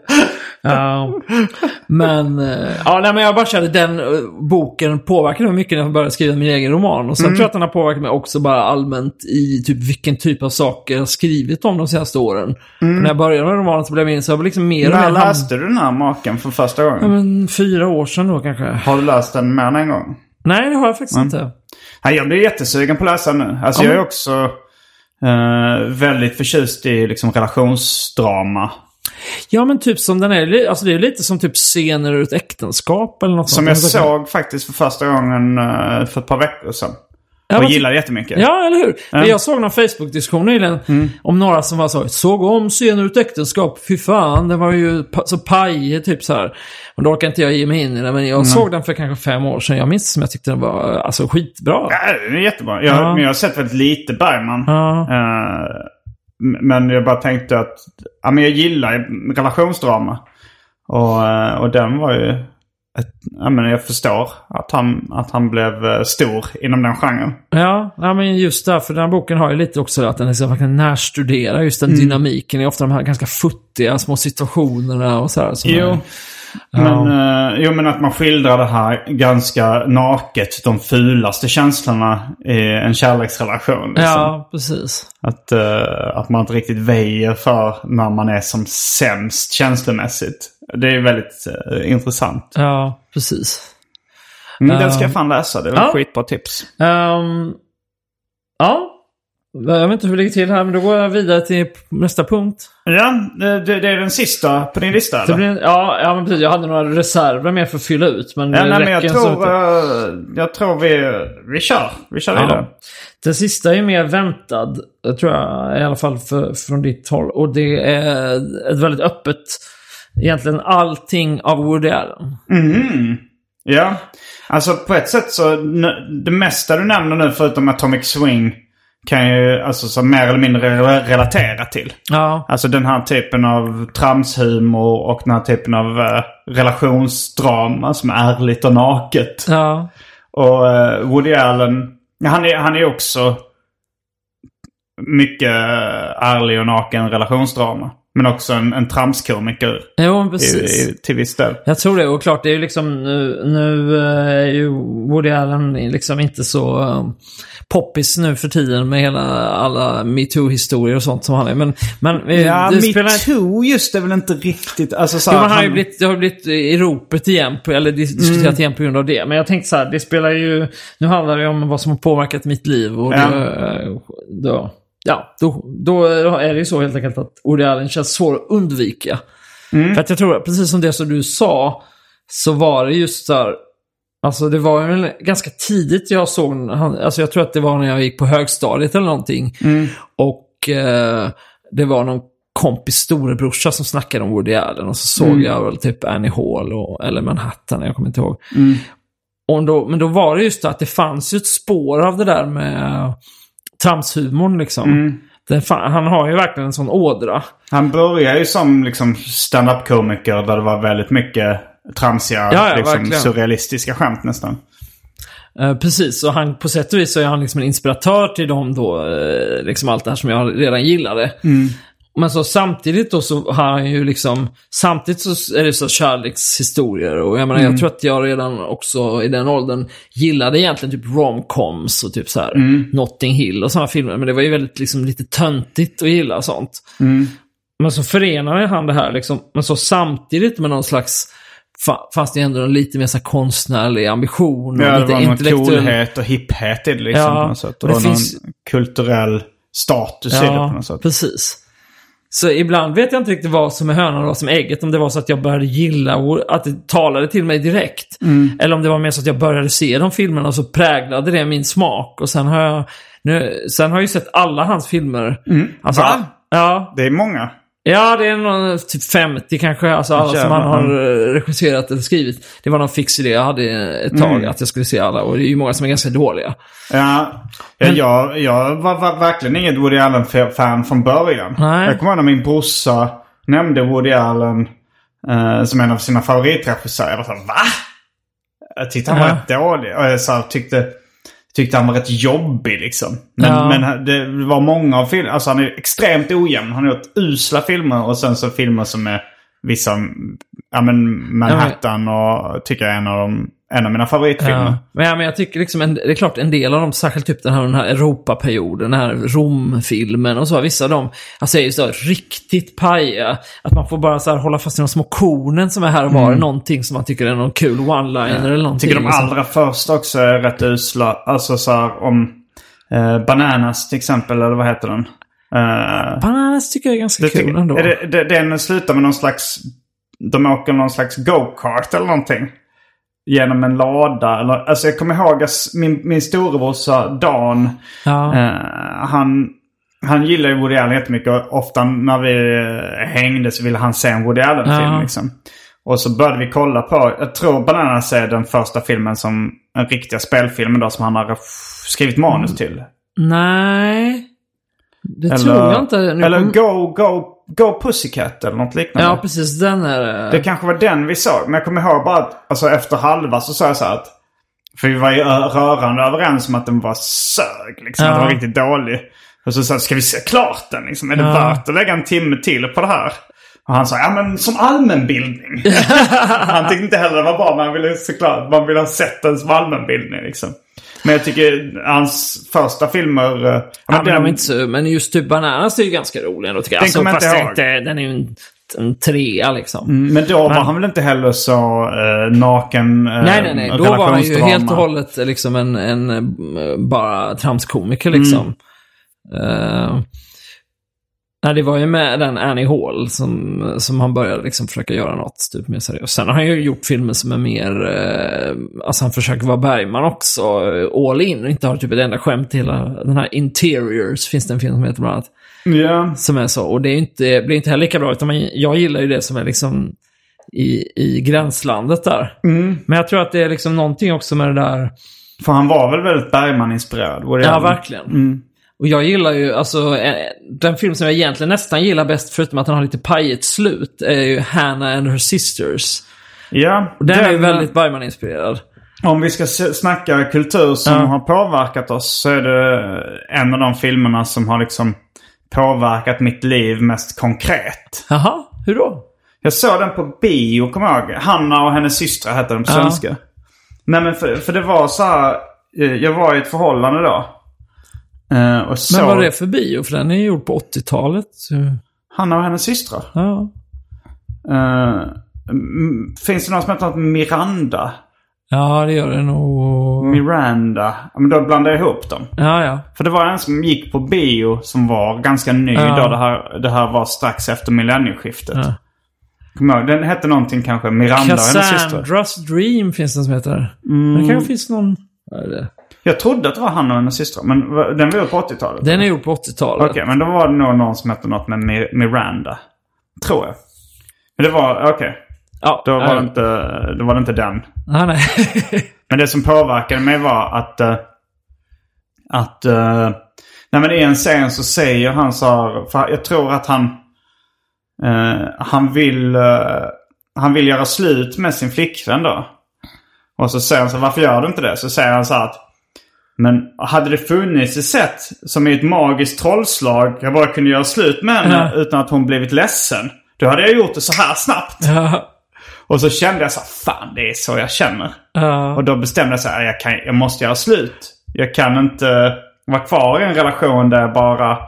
Men jag bara kände den boken påverkade mig mycket när jag började skriva min egen roman, och sen tror jag att den har påverkat mig också bara allmänt i typ vilken typ av saker jag har skrivit om de senaste åren. När jag började med romanen så blev jag så liksom mer och mer. När läste du den här Maken för första gången? Ja, men 4 år sedan då kanske. Har du läst den mer än en gång? Nej, det har jag faktiskt inte. Ja, jag blir jättesugen på att läsa nu. Alltså jag är också väldigt förtjust i liksom relationsdrama. Ja, men typ som den är, alltså det är lite som typ scener ur ett äktenskap eller något som sånt. Jag såg faktiskt för första gången för ett par veckor sedan. Och gillade jättemycket. Ja, eller hur? Jag såg någon Facebook-diskussion nyligen om några som var såg om scener ur ett äktenskap. Fy fan, det var ju så pajig typ så här. Och då orkar inte jag ge mig in i det, men jag såg den för kanske 5 år sedan. Jag minns som jag tyckte den var alltså skitbra. Ja, det är jättebra. Men jag har sett väldigt lite Bergman. Men jag bara tänkte att men jag gillar relationsdrama. Och den var ju jag förstår att han blev stor inom den genren. Ja, men just därför den här boken har ju lite också att den liksom verkligen närstuderar just den dynamiken i ofta de här ganska futtiga små situationerna och så här. Men att man skildrar det här ganska naket, de fulaste känslorna i en kärleksrelation. Liksom. Ja, precis. Att man inte riktigt väjer för när man är som sämst känslomässigt. Det är väldigt intressant. Ja, precis. Den ska jag fan läsa, det är ett skitbra tips. Jag vet inte hur det ligger till här, men då går jag vidare till nästa punkt. Ja, det är den sista på din lista, eller? Men precis. Jag hade några reserver med för att fylla ut. Men jag tror vi kör vidare. Den sista är mer väntad, tror jag, i alla fall från ditt håll. Och det är ett väldigt öppet, egentligen allting av Woody Allen. Ja, alltså på ett sätt så det mesta du nämner nu förutom Atomic Swing kan ju alltså så mer eller mindre relatera till. Ja. Alltså den här typen av tramshumor och den här typen av relationsdrama som är ärligt och naket. Ja. Och Woody Allen, han är också mycket ärlig och naken relationsdrama. Men också en tramskomiker. Jo, precis. Till viss del. Jag tror det, och klart det är ju liksom nu är ju Woody Allen liksom inte så poppis nu för tiden med alla MeToo-historier och sånt som han är. Men MeToo just är väl inte riktigt... Alltså, så det har blivit i ropet igen, eller diskuterat igen på grund av det. Men jag tänkte så här, det spelar ju... Nu handlar det om vad som har påverkat mitt liv och då är det ju så helt enkelt att Woody Allen känns svår att undvika. För att jag tror, precis som det som du sa, så var det just där, alltså det var ju ganska tidigt jag såg alltså jag tror att det var när jag gick på högstadiet eller någonting. Och det var någon kompis storebrorsa som snackade om Woody Allen, och så såg jag väl typ Annie Hall eller Manhattan, jag kommer inte ihåg. Men då var det just det att det fanns ju ett spår av det där med tramshumorn liksom. Han har ju verkligen en sån ådra. Han började ju som liksom stand-up-komiker där det var väldigt mycket tramsiga, liksom, surrealistiska skämt nästan. Precis, och han på sätt och vis så är han liksom en inspiratör till dem då, liksom allt det här som jag redan gillade. Men så samtidigt då så har han ju liksom, samtidigt så är det så kärlekshistorier, och jag menar, jag tror att jag redan också i den åldern gillade egentligen typ romcoms och typ så här Notting Hill och sådana filmer, men det var ju väldigt liksom lite töntigt att gilla sånt. Men så förenade han det här liksom, men så samtidigt med någon slags fast det ändå lite mer så konstnärlig ambition och lite intellektuell coolhet och hipphet i det liksom, på något sätt. Och det finns någon kulturell status i det på något sätt. Precis. Så ibland vet jag inte riktigt vad som är hönan och vad som är ägget. Om det var så att jag började gilla att det talade till mig direkt. Eller om det var mer så att jag började se de filmerna och så präglade det min smak. Och sen har jag ju sett alla hans filmer. Alltså, ja. Det är många. Ja, det är någon typ 50 kanske. Alltså alla som han har regisserat eller skrivit. Det var någon fix idé jag hade ett tag att jag skulle se alla. Och det är ju många som är ganska dåliga. Jag var verkligen inget Woody Allen-fan från början. Nej. Jag kommer ihåg när min brorsa nämnde Woody Allen som en av sina favoritregissörer. Jag var så här, va? Jag tyckte han var rätt dålig. Och jag så tyckte han var rätt jobbig liksom. Men det var många av filmer. Alltså han är extremt ojämn. Han har gjort usla filmer och sen så filmer som är vissa, Manhattan och tycker jag är en av mina favoritfilmer. Men jag tycker liksom det är klart en del av dem, särskilt typ den här Europaperioden, den här Romfilmen och så, vissa av dem alltså är ju så riktigt paja att man får bara så här hålla fast i de små kornen som är här och var någonting som man tycker är någon kul one-liner eller någonting. Tycker de allra första också är rätt usla, alltså så här om Bananas till exempel, eller vad heter den? Bananas tycker jag är ganska kul ändå. Den slutar med någon slags, de åker någon slags go-kart eller någonting genom en lada. Eller, alltså jag kommer ihåg att min storebrorsa Dan, han gillar ju Woody Allen jättemycket. Och ofta när vi hängde så ville han se en Woody Allen-film liksom. Och så började vi kolla på, jag tror Bananas är den första filmen som en riktiga spelfilmen då, som han har skrivit manus till. Nej, det tror jag inte. Eller Go Pussycat eller något liknande. Ja, precis, den är... Det kanske var den vi såg. Men jag kommer ihåg bara att alltså, efter halva så sa jag så här att, för vi var ju rörande överens om att den var sög liksom, att den var riktigt dålig. Och så sa, ska vi se klart den liksom? Är det värt att lägga en timme till på det här? Och han sa, men som allmänbildning. Han tyckte inte heller det var bra, men man ville ha sett den som allmänbildning liksom. Men jag tycker hans första filmer... men just typ Bananas är ju ganska rolig ändå, tycker jag. Den alltså, fast den är ju en trea liksom. Men då var han väl inte heller så naken... Nej. Då var han ju helt och hållet liksom en bara tramskomiker liksom. Nej, det var ju med den Annie Hall som han började liksom försöka göra något typ mer seriöst. Sen har han ju gjort filmer som är mer alltså han försöker vara Bergman också, all in, och inte har typ ett enda skämt till den här Interiors, finns det en film som heter bland annat. Ja. Som är så, och det blir inte heller lika bra, utan jag gillar ju det som är liksom i gränslandet där. Men jag tror att det är liksom någonting också med det där. För han var väl väldigt Bergman-inspirerad. Ja, verkligen. Och jag gillar ju, alltså den film som jag egentligen nästan gillar bäst, förutom att den har lite pajigt slut, är ju Hannah and Her Sisters. Ja. Och den är ju väldigt Bergman-inspirerad. Om vi ska snacka kultur som har påverkat oss, så är det en av de filmerna som har liksom påverkat mitt liv mest konkret. Jaha, hur då? Jag såg den på bio, kommer jag ihåg. Hanna och hennes systrar hette den på svenska. Nej, men för det var så här, jag var i ett förhållande då. Och så... Men vad är det för bio? För den är gjord på 80-talet. Hanna och hennes systrar. Ja. Finns det någon som heter något Miranda? Ja, det gör det nog. Miranda. Men då blandar jag ihop dem. Ja. För det var en som gick på bio som var ganska ny då. Det här var strax efter millennieskiftet. Ja. Kom ihåg, den hette någonting kanske. Miranda och hennes syster. Cassandra's Dream finns den som heter. Men det kanske finns någon... Jag trodde att det var han och hennes syster. Men den var ju på 80-talet. Den är gjord på 80-talet. Okej, men då var det nog någon som hette något med Miranda. Tror jag. Men det var... Okej. Ja, då var det inte den. Nej. Men det som påverkade mig var att nej, men i en scen så säger han så här, för jag tror att han vill göra slut med sin flickvän då. Och så säger han så, varför gör du inte det? Så säger han så att, men hade det funnits ett sätt som i ett magiskt trollslag jag bara kunde göra slut med henne utan att hon blivit ledsen, då hade jag gjort det så här snabbt. Och så kände jag så här, fan, det är så jag känner. Och då bestämde jag så här, jag måste göra slut. Jag kan inte vara kvar i en relation där jag bara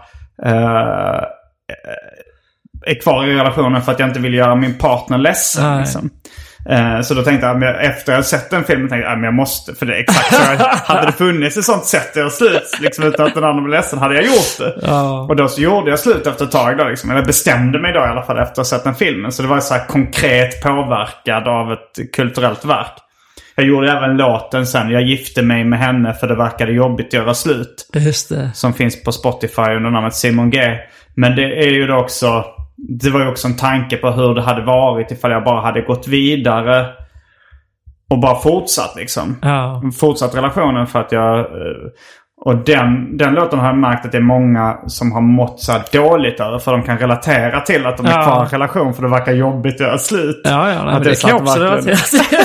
är kvar i relationen för att jag inte vill göra min partner ledsen. Liksom. Så då tänkte jag, efter jag sett den filmen tänkte jag, jag måste, för det är exakt så. Hade det funnits ett sånt sätt att göra slut liksom, utan att den andra blev ledsen, hade jag gjort det. Och då så gjorde jag slut efter ett tag då, liksom. Jag bestämde mig då i alla fall efter att ha sett den filmen. Så det var så här konkret påverkad av ett kulturellt verk. Jag gjorde även låten sen, jag gifte mig med henne för det verkade jobbigt att göra slut. Just det. Som finns på Spotify under namnet Simon G. Men det är ju då också... Det var ju också en tanke på hur det hade varit ifall jag bara hade gått vidare och bara fortsatt liksom. Fortsatt relationen för att jag... Och den låten har jag märkt att det är många som har mått så här dåligt över, för de kan relatera till att de är kvar i relation för det verkar jobbigt att göra slut. Nej, men det kan jag också relatera till.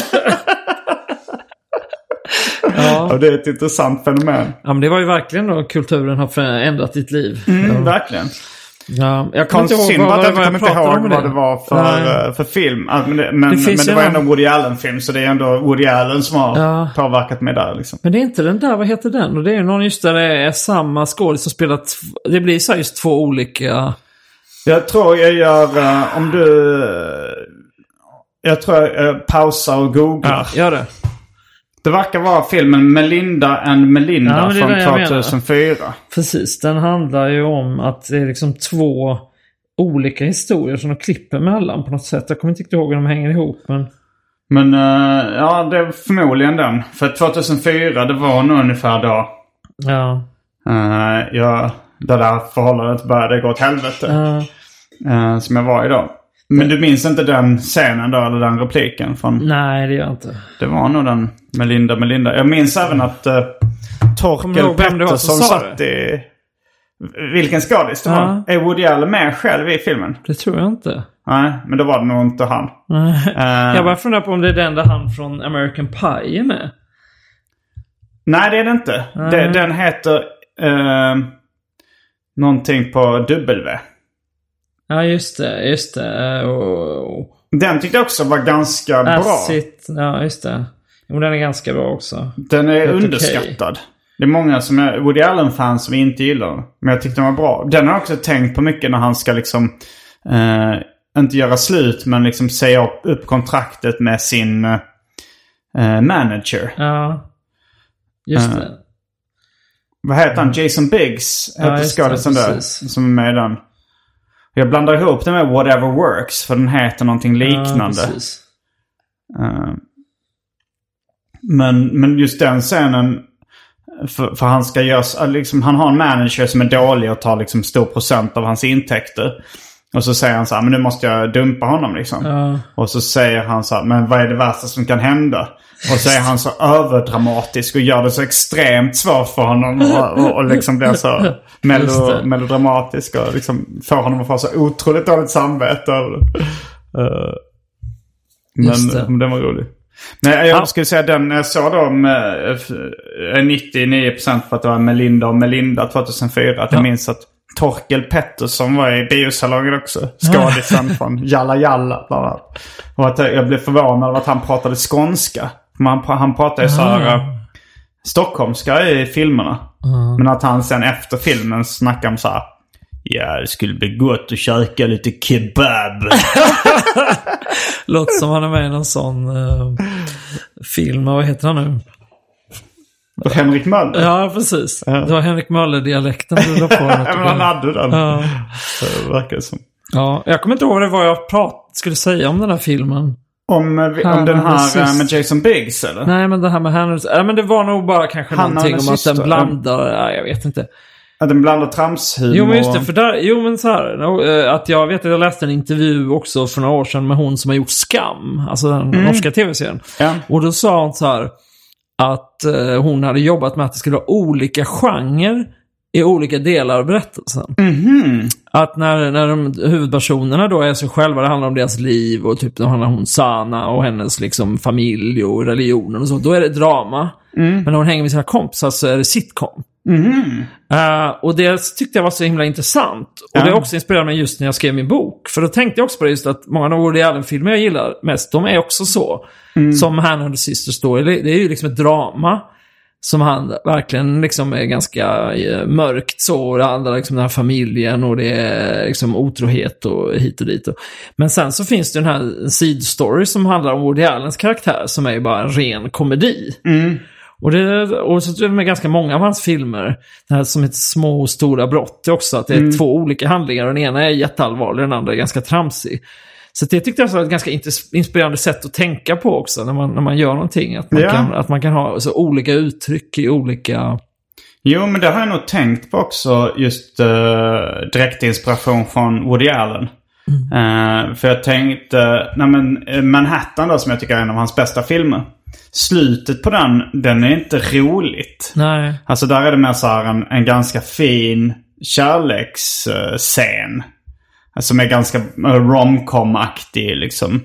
Och det är ett intressant fenomen. Ja, men det var ju verkligen då kulturen har förändrat ditt liv. Verkligen. Ja, jag kommer inte ihåg vad det var för film. Men det var ändå Woody Allen-film, så det är ändå Woody Allen som har påverkat mig där. Liksom. Men det är inte den där, vad heter den? Och det är någon just där det är samma skådespelare som spelar... Det blir så just två olika... Jag tror jag gör... Jag tror jag pausar och googlar. Ja, gör det. Det verkar vara filmen Melinda and Melinda från 2004. Precis, den handlar ju om att det är liksom två olika historier som de klipper mellan på något sätt. Jag kommer inte ihåg hur de hänger ihop. Men ja, det är förmodligen den. För 2004, det var nog ungefär då. Det där förhållandet började gå åt helvete. Som jag var idag. Men du minns inte den scenen då, eller den repliken från... Nej, det gör jag inte. Det var nog den Melinda. Jag minns även att Torkel Pettersson satt i... Vilken skådis det var? Är Woody Allen med själv i filmen? Det tror jag inte. Nej, men då var det nog inte han. Jag bara funderar på om det är den där han från American Pie är med. Nej, det är det inte. Den heter någonting på W. Ja, just det. Den tyckte jag också var ganska bra. Ja, just det. Jo, den är ganska bra också. Den är underskattad. Okay. Det är många som är Woody Allen-fans som inte gillar den. Men jag tyckte den var bra. Den har jag också tänkt på mycket när han ska liksom... inte göra slut, men liksom säga upp kontraktet med sin manager. Ja, just det. Vad heter han? Jason Biggs heter skådisen där. Som är med i den. Jag blandar ihop det med Whatever Works, för den heter någonting liknande. Men just den scenen, för han ska göra, liksom, han har en manager som är dålig och tar liksom stor procent av hans intäkter. Och så säger han så här, men nu måste jag dumpa honom liksom. Och så säger han så här, men vad är det värsta som kan hända? Och så är han så överdramatisk och gör det så extremt svårt för honom och liksom blir så melodramatisk och liksom får honom att få så otroligt dåligt samvete. Men den var rolig. Men jag skulle säga den jag såg då med 99% för att det var Melinda och Melinda 2004. Att jag minns att Torkel Pettersson var i biosalongen också. Skådisen från Jalla Jalla bland annat. Och att jag blev förvånad av att han pratade skånska. Han pratade ju så här stockholmska i filmerna. Men att han sen efter filmen snackade om så här: Ja, det skulle bli gott att käka lite kebab. Låter som han är med i någon sån film. Vad heter han nu? Henrik Möller? Ja, precis. Ja. Det var Henrik Möller-dialekten du la på. Men han hade den. Ja. Det verkar som. Ja, jag kommer inte ihåg vad jag skulle säga om den här filmen. Om den här med Jason Biggs, eller? Nej, men det här med Hannah... Ja, men det var nog bara kanske någonting om att den blandar... Ja, jag vet inte. Att den blandar tramshumor. Jo, men just det. För där... Jo, men så här... Att jag vet att jag läste en intervju också för några år sedan med hon som har gjort Skam. Alltså den norska tv-serien. Ja. Och då sa hon så här... Att hon hade jobbat med att det skulle vara olika genrer i olika delar av berättelsen. Mm-hmm. Att när de huvudpersonerna då är sig själva, det handlar om deras liv och typ då handlar hon Sana och hennes liksom familj och religionen och så, då är det drama. Men när hon hänger med sina kompisar så är det sitcom. Och det tyckte jag var så himla intressant. Och det också inspirerade mig just när jag skrev min bok. För då tänkte jag också på det, just att många av Woody Allen-filmer jag gillar mest, de är också så. Som Hannah and the Sisters då. Det är ju liksom ett drama som han verkligen liksom är ganska mörkt så. Och det handlar liksom om den här familjen och det är liksom otrohet och hit och dit. Men sen så finns det den här sidostory som handlar om Woody Allens karaktär som är ju bara en ren komedi. Och så är det med ganska många av hans filmer, det här som heter Små och stora brott också, att det är två olika handlingar och den ena är jätteallvarlig, den andra är ganska tramsig. Så det tyckte jag var ett ganska inspirerande sätt att tänka på också när man gör någonting, att man kan ha så olika uttryck i olika... Jo, men det har jag nog tänkt på också, just direktinspiration från Woody Allen. För jag tänkte, Manhattan då, som jag tycker är en av hans bästa filmer. Slutet på den är inte roligt. Nej. Alltså där är det mer så här en ganska fin kärleksscen. Som är ganska romcom-aktig liksom.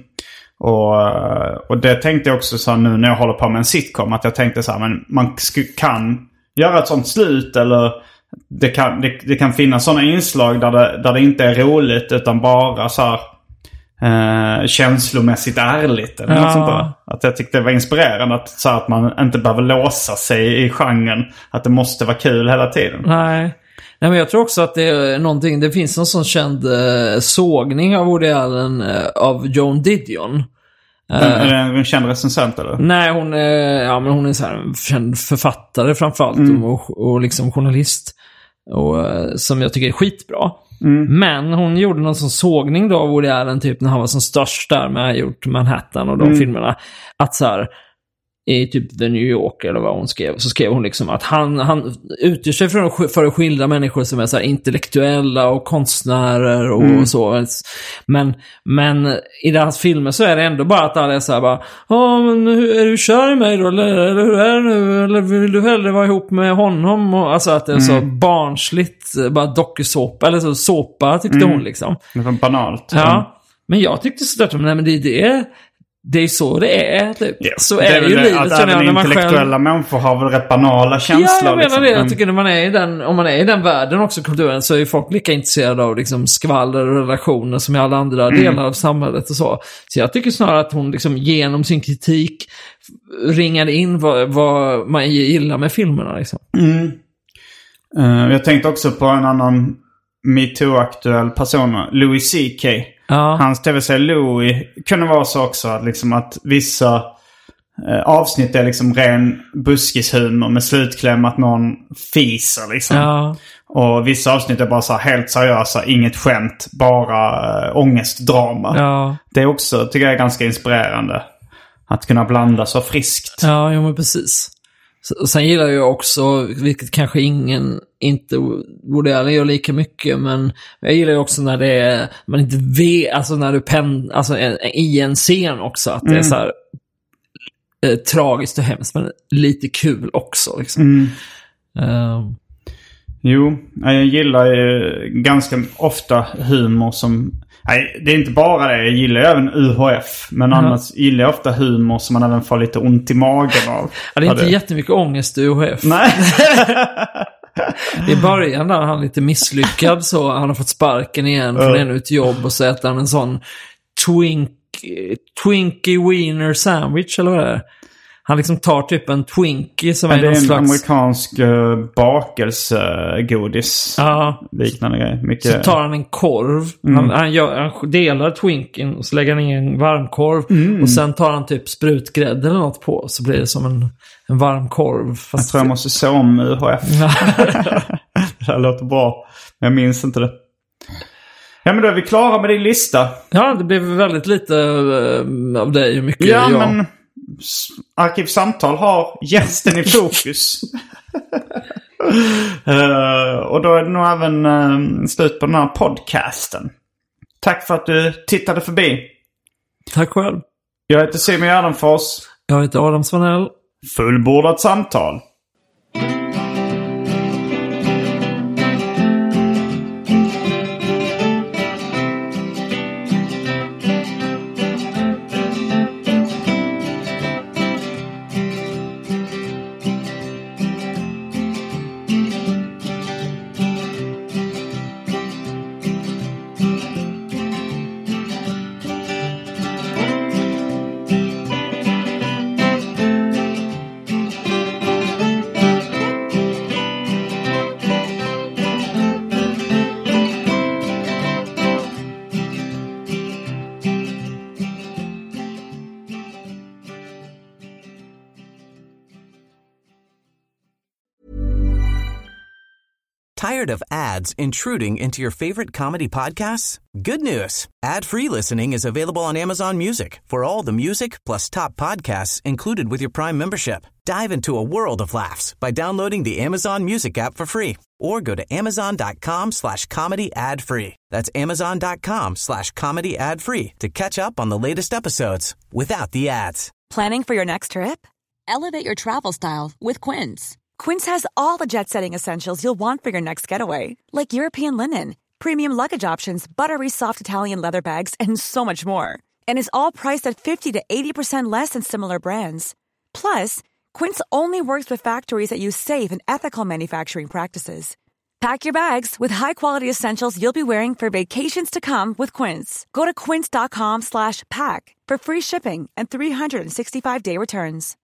Och det tänkte jag också så nu när jag håller på med en sitcom. Att jag tänkte så här, men man kan göra ett sånt slut. Eller det kan finnas sådana inslag där det inte är roligt utan bara så här... känslomässigt ärligt eller något sånt där. Att jag tyckte det var inspirerande att man inte behöver låsa sig i genren, att det måste vara kul hela tiden. Nej, men jag tror också att det är någonting, det finns någon sån känd sågning av Woody Allen av Joan Didion. Är det en känd recensent eller? Nej, hon är så här en känd författare framförallt och liksom journalist och som jag tycker är skitbra. Men hon gjorde någon sån sågning då av Woody Allen typ när han var som störst där med gjort Manhattan och de filmerna, att så här i typ The New York eller vad hon skrev, så skrev hon liksom att han utger sig för att skildra människor som är så här intellektuella och konstnärer och så, men i deras filmer så är det ändå bara att alla är så här bara, men är du kär i mig då, eller hur är det nu, eller vill du hellre vara ihop med honom, och alltså att det är så barnsligt, bara dokusåpa eller så såpa tyckte hon liksom. Det var banalt. Ja, men jag tyckte så att men det är så det är typ. Yes. Så är det ju livet. Att även intellektuella människor har väl rätt banala känslor. Ja, jag menar liksom. det. Jag tycker när man är om man är i den världen också, kulturen, så är ju folk lika intresserade av liksom skvaller och relationer som i alla andra delar av samhället och så. Så jag tycker snarare att hon liksom genom sin kritik ringade in vad man gillar med filmerna liksom. Jag tänkte också på en annan MeToo-aktuell person, Louis C.K. Ja. Hans tv-serie Louis kunde vara så också liksom att vissa avsnitt är liksom ren buskishumor med slutkläm att någon fiser liksom. Ja. Och vissa avsnitt är bara så här helt seriösa, inget skämt, bara ångestdrama. Ja. Det är också, tycker jag, är ganska inspirerande att kunna blanda så friskt. Ja, jo, men precis. Sen gillar jag också, vilket kanske inte Woody Allen gör lika mycket, men jag gillar ju också när det är, man inte vet, alltså när du i en scen också, att det är så här tragiskt och hemskt, men lite kul också liksom. Jo, jag gillar ju ganska ofta humor som... Nej, det är inte bara det. Jag gillar även UHF. Men annars gillar jag ofta humor som man även får lite ont i magen av. Ja, det är inte jättemycket ångest i UHF. Nej. I början där han lite misslyckad, så han har fått sparken igen från ännu ett jobb, och så äter han en sån Twinkie Wiener sandwich eller vad det är. Han liksom tar typ en Twinkie som är någon en slags... amerikansk bakelsegodis. Ja. Liknande grej. Mycket... Så tar han en korv. Han delar Twinkien och så lägger han in en varmkorv. Och sen tar han typ sprutgrädde eller något på. Så blir det som en varm korv. Jag tror jag måste se om UHF. Det här låter bra. Men jag minns inte det. Ja, men då är vi klara med din lista. Ja, det blev väldigt lite av dig och mycket jag. Men Arkivsamtal har gästen i fokus. Och då är det nog även slut på den här podcasten. Tack för att du tittade förbi. Tack själv. Jag heter Simon Gärdenfors. Jag heter Adam Svanell. Fullbordat samtal. Tired of ads intruding into your favorite comedy podcasts? Good news. Ad-free listening is available on Amazon Music for all the music plus top podcasts included with your Prime membership. Dive into a world of laughs by downloading the Amazon Music app for free or go to amazon.com/comedy ad-free. That's amazon.com/comedy ad-free to catch up on the latest episodes without the ads. Planning for your next trip? Elevate your travel style with Quince. Quince has all the jet-setting essentials you'll want for your next getaway, like European linen, premium luggage options, buttery soft Italian leather bags, and so much more. And is all priced at 50 to 80% less than similar brands. Plus, Quince only works with factories that use safe and ethical manufacturing practices. Pack your bags with high-quality essentials you'll be wearing for vacations to come with Quince. Go to quince.com/pack for free shipping and 365-day returns.